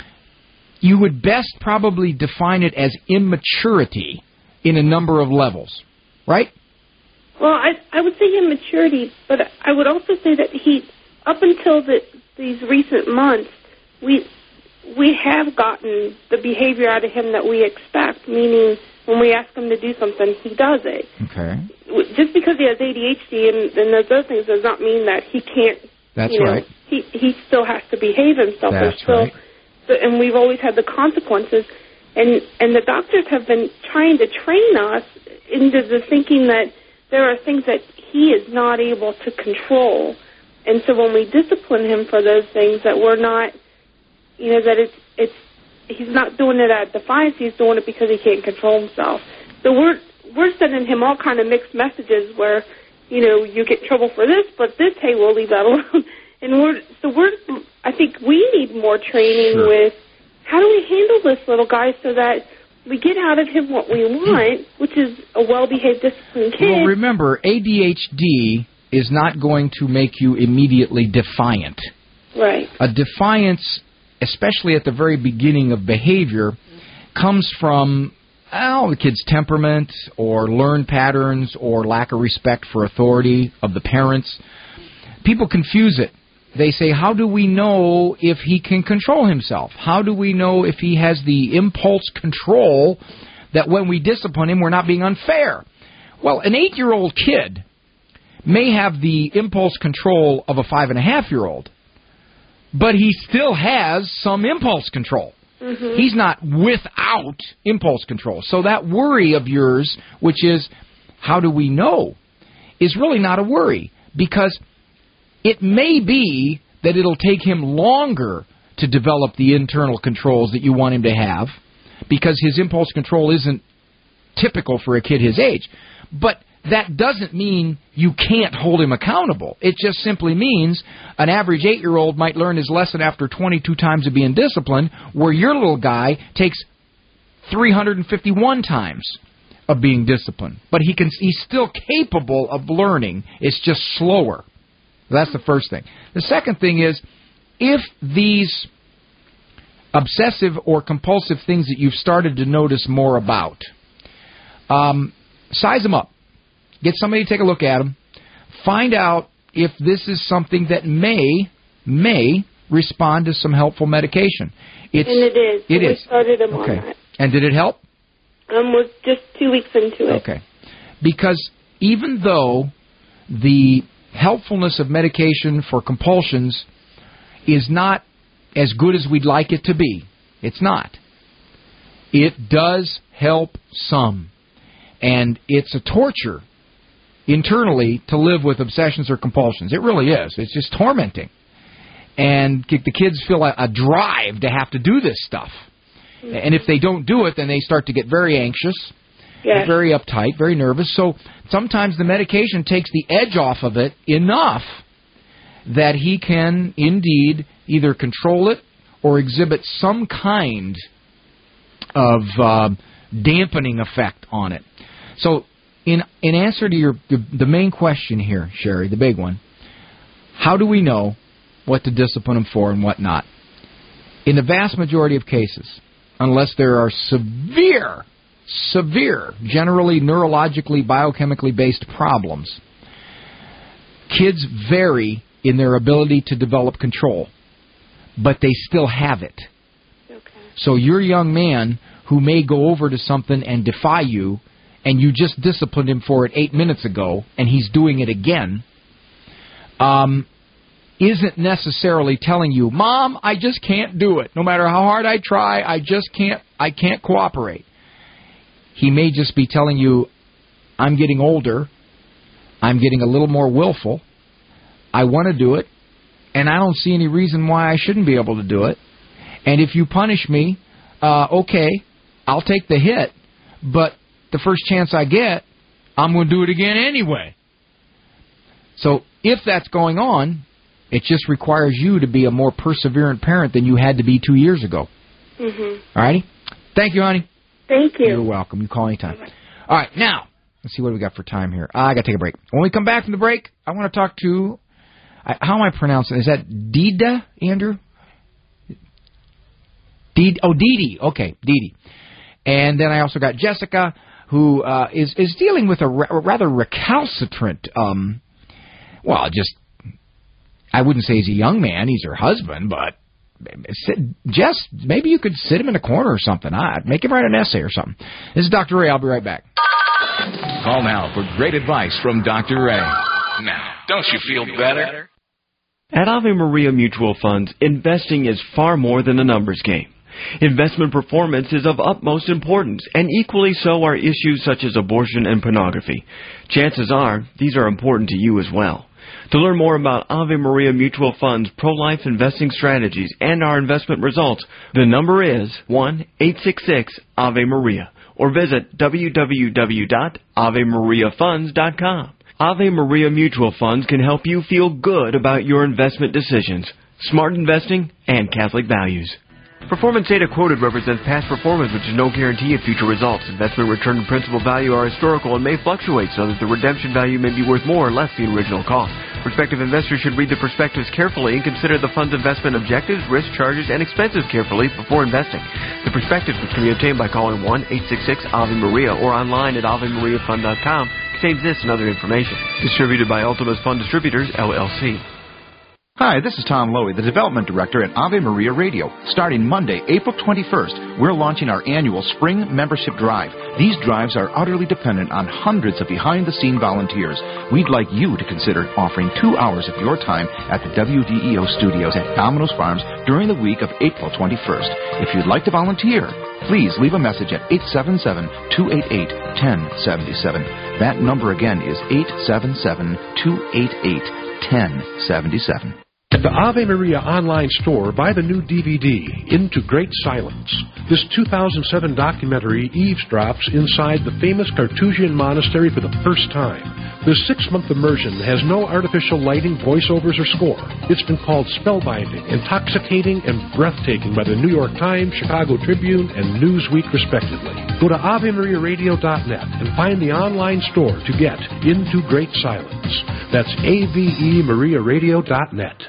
[SPEAKER 2] you would best probably define it as immaturity in a number of levels, right?
[SPEAKER 15] Well, I I would say immaturity, but I would also say that he, up until the, these recent months, we we have gotten the behavior out of him that we expect, meaning when we ask him to do something, he does it.
[SPEAKER 2] Okay.
[SPEAKER 15] Just because he has A D H D and, and those other things does not mean that he can't.
[SPEAKER 2] That's
[SPEAKER 15] you know,
[SPEAKER 2] right.
[SPEAKER 15] He he still has to behave himself.
[SPEAKER 2] That's
[SPEAKER 15] There's still,
[SPEAKER 2] right.
[SPEAKER 15] so, and we've always had the consequences, and and the doctors have been trying to train us into the thinking that there are things that he is not able to control, and so when we discipline him for those things, that we're not, you know, that it's it's he's not doing it out of defiance. He's doing it because he can't control himself. So we're we're sending him all kind of mixed messages where, you know, you get in trouble for this, but this, hey, we'll leave that alone. And we're so we're. I think we need more training
[SPEAKER 2] Sure.
[SPEAKER 15] with how do we handle this little guy so that we get out of him what we want, which is a well-behaved, disciplined kid.
[SPEAKER 2] Well, remember, A D H D is not going to make you immediately defiant.
[SPEAKER 15] Right.
[SPEAKER 2] A defiance, especially at the very beginning of behavior, comes from, well, the kid's temperament or learned patterns or lack of respect for authority of the parents. People confuse it. They say, how do we know if he can control himself? How do we know if he has the impulse control that when we discipline him, we're not being unfair? Well, an eight-year-old kid may have the impulse control of a five-and-a-half-year-old, but he still has some impulse control.
[SPEAKER 15] Mm-hmm.
[SPEAKER 2] He's not without impulse control. So that worry of yours, which is, how do we know, is really not a worry, because it may be that it'll take him longer to develop the internal controls that you want him to have, because his impulse control isn't typical for a kid his age. But that doesn't mean you can't hold him accountable. It just simply means an average eight-year-old might learn his lesson after twenty-two times of being disciplined, where your little guy takes three hundred fifty-one times of being disciplined. But he can, he's still capable of learning. It's just slower. That's the first thing. The second thing is, if these obsessive or compulsive things that you've started to notice more about, um, size them up. Get somebody to take a look at them. Find out if this is something that may, may respond to some helpful medication. It's,
[SPEAKER 15] and it is.
[SPEAKER 2] It
[SPEAKER 15] we
[SPEAKER 2] is.
[SPEAKER 15] started him
[SPEAKER 2] okay.
[SPEAKER 15] on that.
[SPEAKER 2] And did it help?
[SPEAKER 15] Um, was just two weeks into it.
[SPEAKER 2] Okay. Because even though the helpfulness of medication for compulsions is not as good as we'd like it to be, it's not. It does help some. And it's a torture internally to live with obsessions or compulsions. It really is. It's just tormenting. And the kids feel a, a drive to have to do this stuff. Mm-hmm. And if they don't do it, then they start to get very anxious, yes. very uptight, very nervous. So sometimes the medication takes the edge off of it enough that he can indeed either control it or exhibit some kind of uh, dampening effect on it. So in in answer to your the, the main question here, Sherry, the big one, how do we know what to discipline him for and what not? In the vast majority of cases, unless there are severe, severe, generally neurologically, biochemically based problems, kids vary in their ability to develop control, but they still have it. Okay. So your young man who may go over to something and defy you, and you just disciplined him for it eight minutes ago, and he's doing it again, um, isn't necessarily telling you, Mom, I just can't do it. No matter how hard I try, I just can't, I can't cooperate. He may just be telling you, I'm getting older, I'm getting a little more willful, I want to do it, and I don't see any reason why I shouldn't be able to do it. And if you punish me, uh, okay, I'll take the hit, but the first chance I get, I'm going to do it again anyway. So if that's going on, it just requires you to be a more perseverant parent than you had to be two years ago.
[SPEAKER 15] Mm-hmm.
[SPEAKER 2] All righty? Thank you, honey.
[SPEAKER 15] Thank you.
[SPEAKER 2] You're welcome. You call anytime. All right, now, let's see what we got for time here. Uh, I got to take a break. When we come back from the break, I want to talk to, I, how am I pronouncing it? Is that Dida, Andrew? Dee, oh, Dee Dee. Okay, Dee Dee. And then I also got Jessica, who uh, is, is dealing with a ra- rather recalcitrant, um, well, just, I wouldn't say he's a young man, he's her husband, but sit, Jess, maybe you could sit him in a corner or something. I'd make him write an essay or something. This is Doctor Ray. I'll be right back.
[SPEAKER 1] Call now for great advice from Doctor Ray. Now, don't you feel better?
[SPEAKER 16] At Ave Maria Mutual Funds, investing is far more than a numbers game. Investment performance is of utmost importance, and equally so are issues such as abortion and pornography. Chances are, these are important to you as well. To learn more about Ave Maria Mutual Fund's pro-life investing strategies and our investment results, the number is one eight six six Ave Maria, or visit w w w dot ave maria funds dot com. Ave Maria Mutual Funds can help you feel good about your investment decisions, smart investing, and Catholic values. Performance data quoted represents past performance, which is no guarantee of future results. Investment return and principal value are historical and may fluctuate, so that the redemption value may be worth more or less the original cost. Prospective investors should read the prospectus carefully and consider the fund's investment objectives, risk charges, and expenses carefully before investing. The prospectus, which can be obtained by calling one eight six six Ave Maria or online at ave maria fund dot com, contains this and other information. Distributed by Ultimus Fund Distributors, L L C.
[SPEAKER 10] Hi, this is Tom Lowy, the Development Director at Ave Maria Radio. Starting Monday, April twenty-first, we're launching our annual Spring Membership Drive. These drives are utterly dependent on hundreds of behind-the-scene volunteers. We'd like you to consider offering two hours of your time at the W D E O studios at Domino's Farms during the week of April twenty-first. If you'd like to volunteer, please leave a message at eight seven seven, two eight eight, one oh seven seven. That number again is eight seven seven, two eight eight, one oh seven seven.
[SPEAKER 17] At the Ave Maria online store, buy the new D V D, Into Great Silence. This two thousand seven documentary eavesdrops inside the famous Carthusian monastery for the first time. This six-month immersion has no artificial lighting, voiceovers, or score. It's been called spellbinding, intoxicating, and breathtaking by the New York Times, Chicago Tribune, and Newsweek, respectively. Go to Ave Maria Radio dot net and find the online store to get Into Great Silence. That's A V E Maria Radio dot net.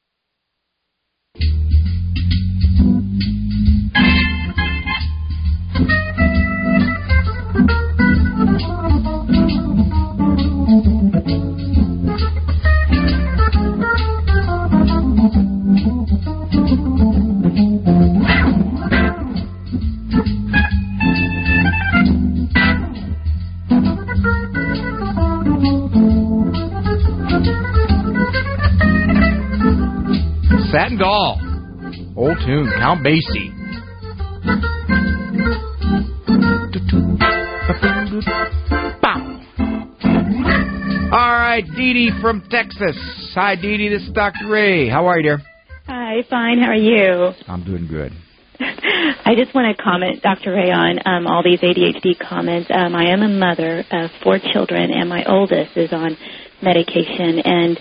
[SPEAKER 2] Satin Doll. Old tune, Count Basie. All right, Dee Dee from Texas. Hi, Dee Dee. This is Doctor Ray. How are you, dear?
[SPEAKER 18] Hi, fine. How are you?
[SPEAKER 2] I'm doing good.
[SPEAKER 18] I just want to comment, Doctor Ray, on um, all these A D H D comments. Um, I am a mother of four children, and my oldest is on medication. And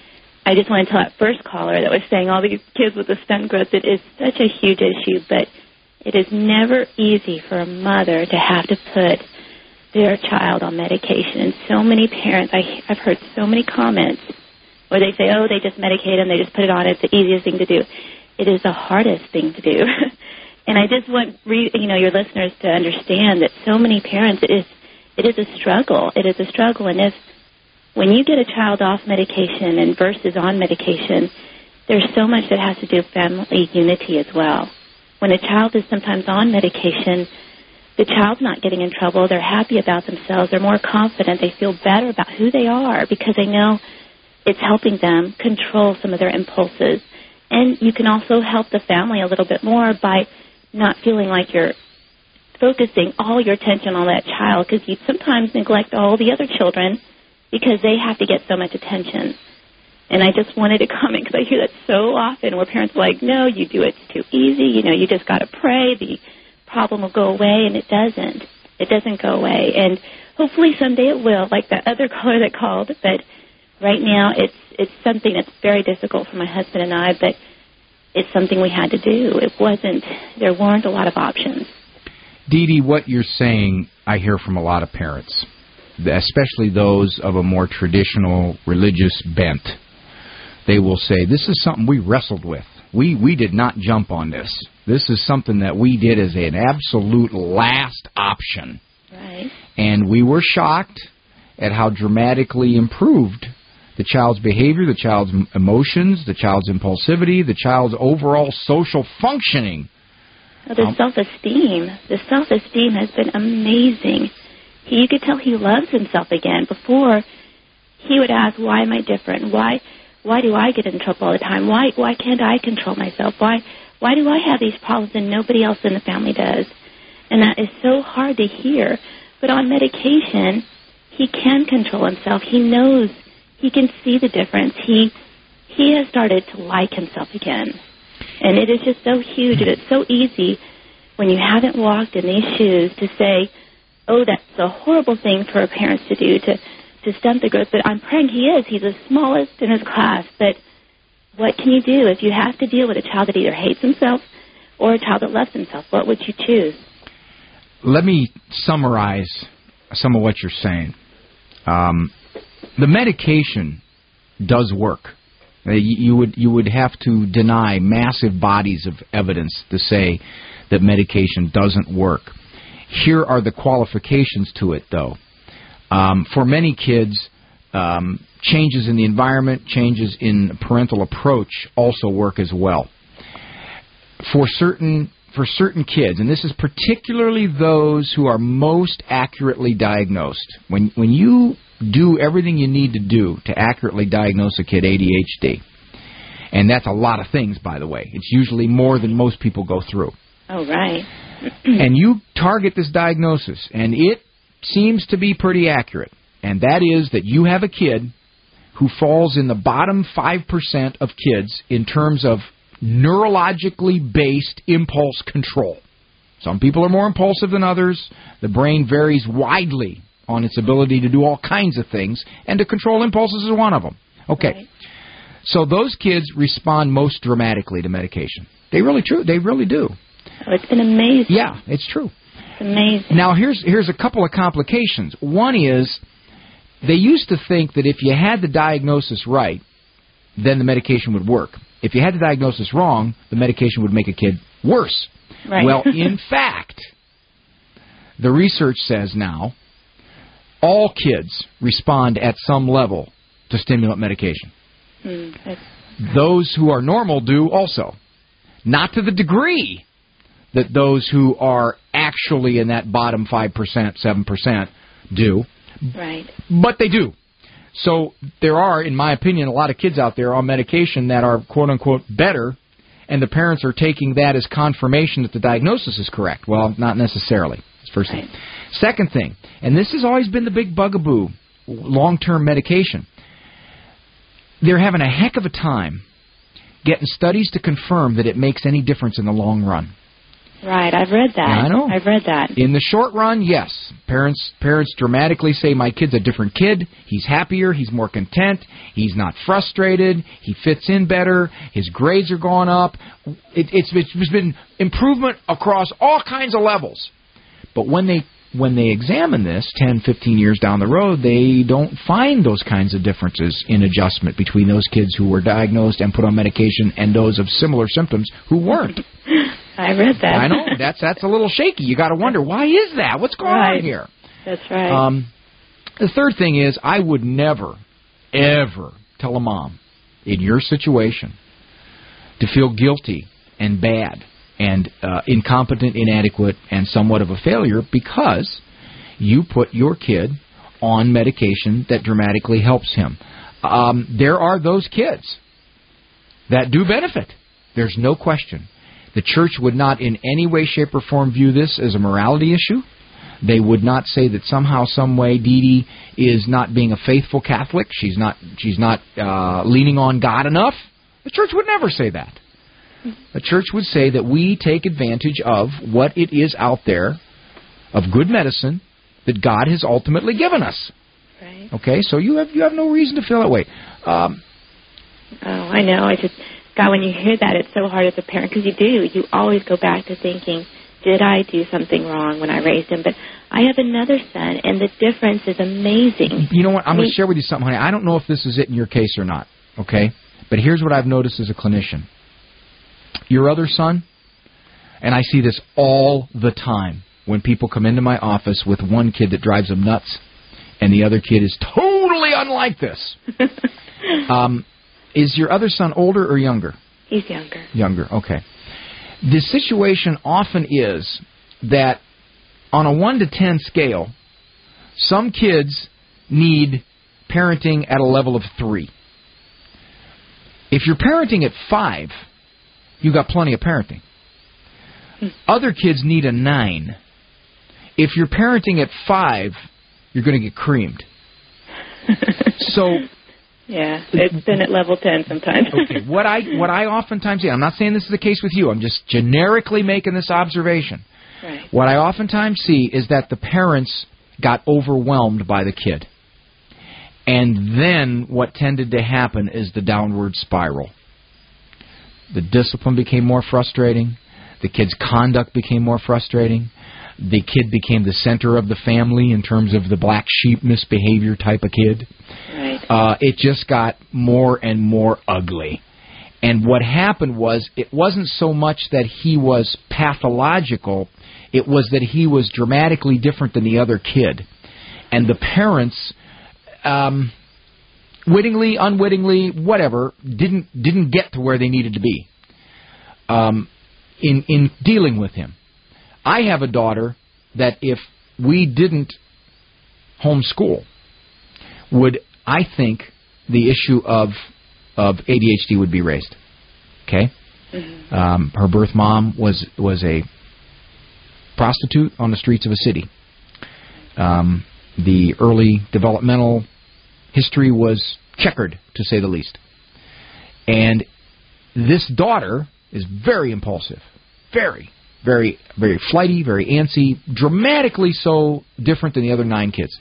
[SPEAKER 18] I just want to tell that first caller that was saying all these kids with the stunt growth, it is such a huge issue, but it is never easy for a mother to have to put their child on medication. And so many parents, I, I've heard so many comments where they say, oh, they just medicate them, they just put it on, it's the easiest thing to do. It is the hardest thing to do. And I just want re, you know your listeners to understand that so many parents, it is, it is a struggle. It is a struggle. And if when you get a child off medication and versus on medication, there's so much that has to do with family unity as well. When a child is sometimes on medication, the child's not getting in trouble. They're happy about themselves. They're more confident. They feel better about who they are because they know it's helping them control some of their impulses. And you can also help the family a little bit more by not feeling like you're focusing all your attention on that child because you sometimes neglect all the other children because they have to get so much attention. And I just wanted to comment because I hear that so often where parents are like, no, you do it, it's too easy, you know, you just got to pray, the problem will go away, and it doesn't. It doesn't go away. And hopefully someday it will, like that other caller that called, but right now it's it's something that's very difficult for my husband and I, but it's something we had to do. It wasn't, there weren't a lot of options.
[SPEAKER 2] Dee Dee, what you're saying, I hear from a lot of parents, especially those of a more traditional religious bent. They will say, this is something we wrestled with. We we did not jump on this. This is something that we did as an absolute last option.
[SPEAKER 18] Right.
[SPEAKER 2] And we were shocked at how dramatically improved the child's behavior, the child's emotions, the child's impulsivity, the child's overall social functioning.
[SPEAKER 18] Oh, the um, self-esteem. The self-esteem has been amazing. He, you could tell he loves himself again. Before, he would ask, why am I different? Why why do I get in trouble all the time? Why why can't I control myself? Why why do I have these problems and nobody else in the family does? And that is so hard to hear. But on medication, he can control himself. He knows. He can see the difference. He he has started to like himself again. And it is just so huge, and it's so easy when you haven't walked in these shoes to say, oh, that's a horrible thing for parents to do, to, to stunt the growth. But I'm praying he is. He's the smallest in his class. But what can you do if you have to deal with a child that either hates himself or a child that loves himself? What would you choose?
[SPEAKER 2] Let me summarize some of what you're saying. Um, the medication does work. You would you would have to deny massive bodies of evidence to say that medication doesn't work. Here are the qualifications to it, though. Um, for many kids, um, changes in the environment, changes in parental approach also work as well. For certain for certain kids, and this is particularly those who are most accurately diagnosed, when when you do everything you need to do to accurately diagnose a kid A D H D. And that's a lot of things, by the way. It's usually more than most people go through.
[SPEAKER 18] Oh, right.
[SPEAKER 2] And you target this diagnosis, and it seems to be pretty accurate. And that is that you have a kid who falls in the bottom five percent of kids in terms of neurologically based impulse control. Some people are more impulsive than others. The brain varies widely on its ability to do all kinds of things, and to control impulses is one of them. Okay. Right. So those kids respond most dramatically to medication. They really true. They really do.
[SPEAKER 18] Oh, it's been amazing.
[SPEAKER 2] Yeah, it's true.
[SPEAKER 18] It's amazing.
[SPEAKER 2] Now, here's here's a couple of complications. One is they used to think that if you had the diagnosis right, then the medication would work. If you had the diagnosis wrong, the medication would make a kid worse.
[SPEAKER 18] Right.
[SPEAKER 2] Well, in fact, the research says now all kids respond at some level to stimulant medication.
[SPEAKER 18] Hmm,
[SPEAKER 2] those who are normal do also. Not to the degree that those who are actually in that bottom five percent, seven percent do.
[SPEAKER 18] Right.
[SPEAKER 2] But they do. So there are, in my opinion, a lot of kids out there on medication that are, quote-unquote, better, and the parents are taking that as confirmation that the diagnosis is correct. Well, not necessarily. That's first
[SPEAKER 18] right.
[SPEAKER 2] thing. Second thing, and this has always been the big bugaboo, long-term medication. They're having a heck of a time getting studies to confirm that it makes any difference in the long run.
[SPEAKER 18] Right, I've read that.
[SPEAKER 2] Yeah, I know.
[SPEAKER 18] I've read that.
[SPEAKER 2] In the short run, yes. Parents parents dramatically say, my kid's a different kid. He's happier. He's more content. He's not frustrated. He fits in better. His grades are going up. It, it's, it's been improvement across all kinds of levels. But when they when they examine this ten, fifteen years down the road, they don't find those kinds of differences in adjustment between those kids who were diagnosed and put on medication and those of similar symptoms who weren't.
[SPEAKER 18] I read that.
[SPEAKER 2] I know. That's that's a little shaky. You got to wonder, why is that? What's going
[SPEAKER 18] right.
[SPEAKER 2] on here?
[SPEAKER 18] That's right.
[SPEAKER 2] Um, the third thing is, I would never, ever tell a mom in your situation to feel guilty and bad and uh, incompetent, inadequate, and somewhat of a failure because you put your kid on medication that dramatically helps him. Um, there are those kids that do benefit. There's no question. The church would not in any way, shape, or form view this as a morality issue. They would not say that somehow, some way, Dee Dee is not being a faithful Catholic. She's not. She's not uh, leaning on God enough. The church would never say that. The church would say that we take advantage of what it is out there of good medicine that God has ultimately given us.
[SPEAKER 18] Right.
[SPEAKER 2] Okay, so you have you have no reason to feel that way. Um,
[SPEAKER 18] oh, I know. I just God, when you hear that, it's so hard as a parent because you do. You always go back to thinking, did I do something wrong when I raised him? But I have another son, and the difference is amazing.
[SPEAKER 2] You know what? I'm
[SPEAKER 18] I mean,
[SPEAKER 2] going to share with you something, honey. I don't know if this is it in your case or not, okay? But here's what I've noticed as a clinician. Your other son, and I see this all the time when people come into my office with one kid that drives them nuts, and the other kid is totally unlike this. um, is your other son older or younger?
[SPEAKER 18] He's younger.
[SPEAKER 2] Younger, okay. The situation often is that on a one to ten scale, some kids need parenting at a level of three. If you're parenting at five, you've got plenty of parenting. Other kids need a nine. If you're parenting at five, you're going to get creamed. So,
[SPEAKER 18] yeah, it's been at level ten sometimes.
[SPEAKER 2] Okay, what I what I oftentimes see, I'm not saying this is the case with you, I'm just generically making this observation.
[SPEAKER 18] Right.
[SPEAKER 2] What I oftentimes see is that the parents got overwhelmed by the kid. And then what tended to happen is the downward spiral. The discipline became more frustrating. The kid's conduct became more frustrating. The kid became the center of the family in terms of the black sheep misbehavior type of kid.
[SPEAKER 18] Right.
[SPEAKER 2] Uh, it just got more and more ugly. And what happened was, it wasn't so much that he was pathological, it was that he was dramatically different than the other kid. And the parents, um, wittingly, unwittingly, whatever, didn't didn't get to where they needed to be um, in in dealing with him. I have a daughter that if we didn't homeschool, would, I think, the issue of of A D H D would be raised. Okay?
[SPEAKER 18] Mm-hmm.
[SPEAKER 2] Um, her birth mom was was a prostitute on the streets of a city. Um, the early developmental history was checkered, to say the least. And this daughter is very impulsive, very, very, very flighty, very antsy, dramatically so different than the other nine kids.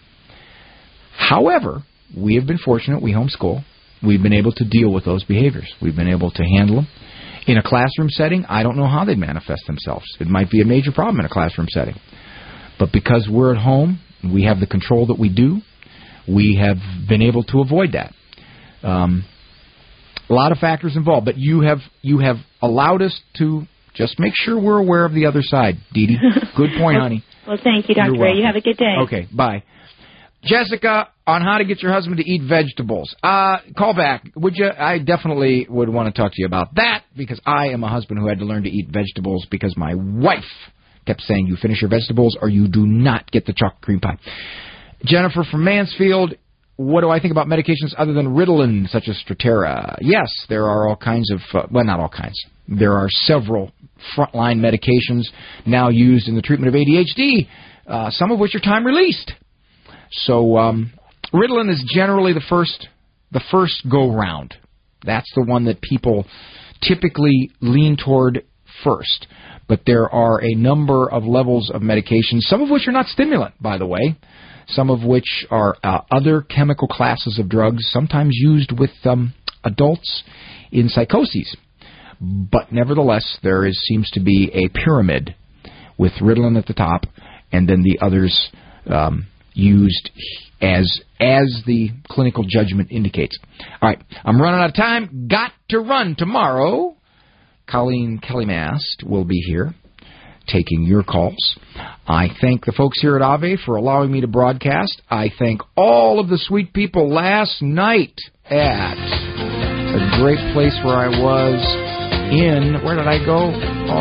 [SPEAKER 2] However, we have been fortunate. We homeschool. We've been able to deal with those behaviors. We've been able to handle them. In a classroom setting, I don't know how they'd manifest themselves. It might be a major problem in a classroom setting. But because we're at home, we have the control that we do, we have been able to avoid that. Um, a lot of factors involved, but you have you have allowed us to just make sure we're aware of the other side, Dee Dee. Good point,
[SPEAKER 18] well,
[SPEAKER 2] honey.
[SPEAKER 18] Well, thank you, Doctor Ray. You have a good day.
[SPEAKER 2] Okay, bye. Jessica, on how to get your husband to eat vegetables. Uh, call back, would you? I definitely would want to talk to you about that, because I am a husband who had to learn to eat vegetables because my wife kept saying, you finish your vegetables or you do not get the chocolate cream pie. Jennifer from Mansfield, what do I think about medications other than Ritalin, such as Strattera? Yes, there are all kinds of, uh, well, not all kinds. There are several frontline medications now used in the treatment of A D H D, uh, some of which are time-released. So um, Ritalin is generally the first, the first go-round. That's the one that people typically lean toward first. But there are a number of levels of medications, some of which are not stimulant, by the way, some of which are uh, other chemical classes of drugs, sometimes used with um, adults in psychoses. But nevertheless, there is, seems to be a pyramid with Ritalin at the top, and then the others um, used as as the clinical judgment indicates. All right, I'm running out of time. Got to run tomorrow. Colleen Kelly-Mast will be here taking your calls. I thank the folks here at Ave for allowing me to broadcast. I thank all of the sweet people last night at a great place where I was in, where did I go?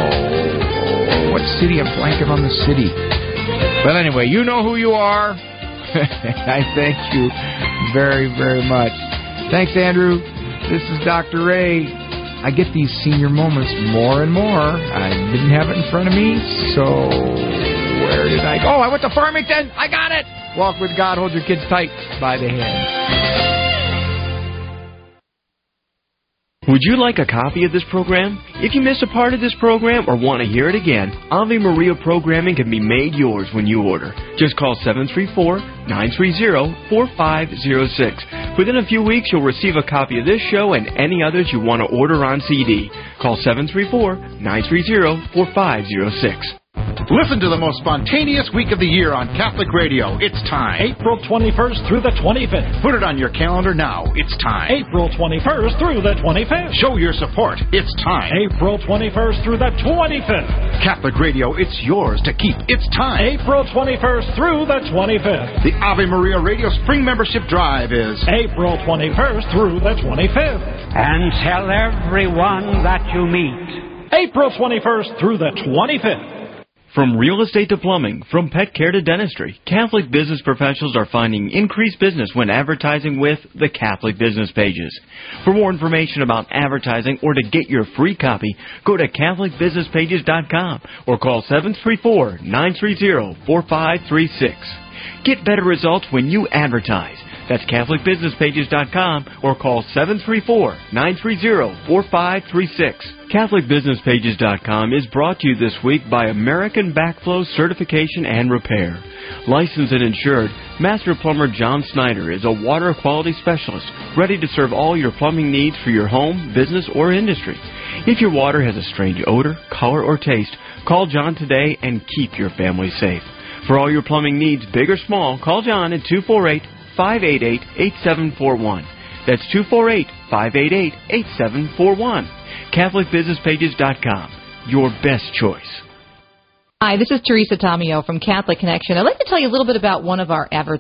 [SPEAKER 2] Oh, what city? I'm blanking on the city. But anyway, you know who you are. I thank you very, very much. Thanks, Andrew. This is Doctor Ray. I get these senior moments more and more. I didn't have it in front of me, so where did I go? Oh, I went to Farmington. I got it. Walk with God. Hold your kids tight by the hand.
[SPEAKER 16] Would you like a copy of this program? If you miss a part of this program or want to hear it again, Ave Maria programming can be made yours when you order. Just call seven three four, nine three zero, four five zero six. Within a few weeks, you'll receive a copy of this show and any others you want to order on C D. Call seven three four, nine three zero, four five zero six.
[SPEAKER 10] Listen to the most spontaneous week of the year on Catholic Radio. It's time.
[SPEAKER 11] April twenty-first through the twenty-fifth.
[SPEAKER 10] Put it on your calendar now. It's time.
[SPEAKER 11] April twenty-first through the twenty-fifth.
[SPEAKER 10] Show your support. It's time.
[SPEAKER 11] April twenty-first through the twenty-fifth.
[SPEAKER 10] Catholic Radio, it's yours to keep. It's time.
[SPEAKER 11] April twenty-first through the twenty-fifth.
[SPEAKER 10] The Ave Maria Radio Spring Membership Drive is
[SPEAKER 11] April twenty-first through the twenty-fifth.
[SPEAKER 12] And tell everyone that you meet.
[SPEAKER 11] April twenty-first through the twenty-fifth.
[SPEAKER 16] From real estate to plumbing, from pet care to dentistry, Catholic business professionals are finding increased business when advertising with the Catholic Business Pages. For more information about advertising or to get your free copy, go to Catholic Business Pages dot com or call seven three four, nine three zero, four five three six. Get better results when you advertise. That's Catholic Business Pages dot com or call seven three four, nine three zero, four five three six. Catholic Business Pages dot com is brought to you this week by American Backflow Certification and Repair. Licensed and insured, Master Plumber John Snyder is a water quality specialist ready to serve all your plumbing needs for your home, business, or industry. If your water has a strange odor, color, or taste, call John today and keep your family safe. For all your plumbing needs, big or small, call John at two four eight, five eight eight, eight seven four one. That's two four eight, five eight eight, eight seven four one. Catholic Business Pages dot com. Your best choice.
[SPEAKER 4] Hi, this is Teresa Tomeo from Catholic Connection. I'd like to tell you a little bit about one of our advertisers.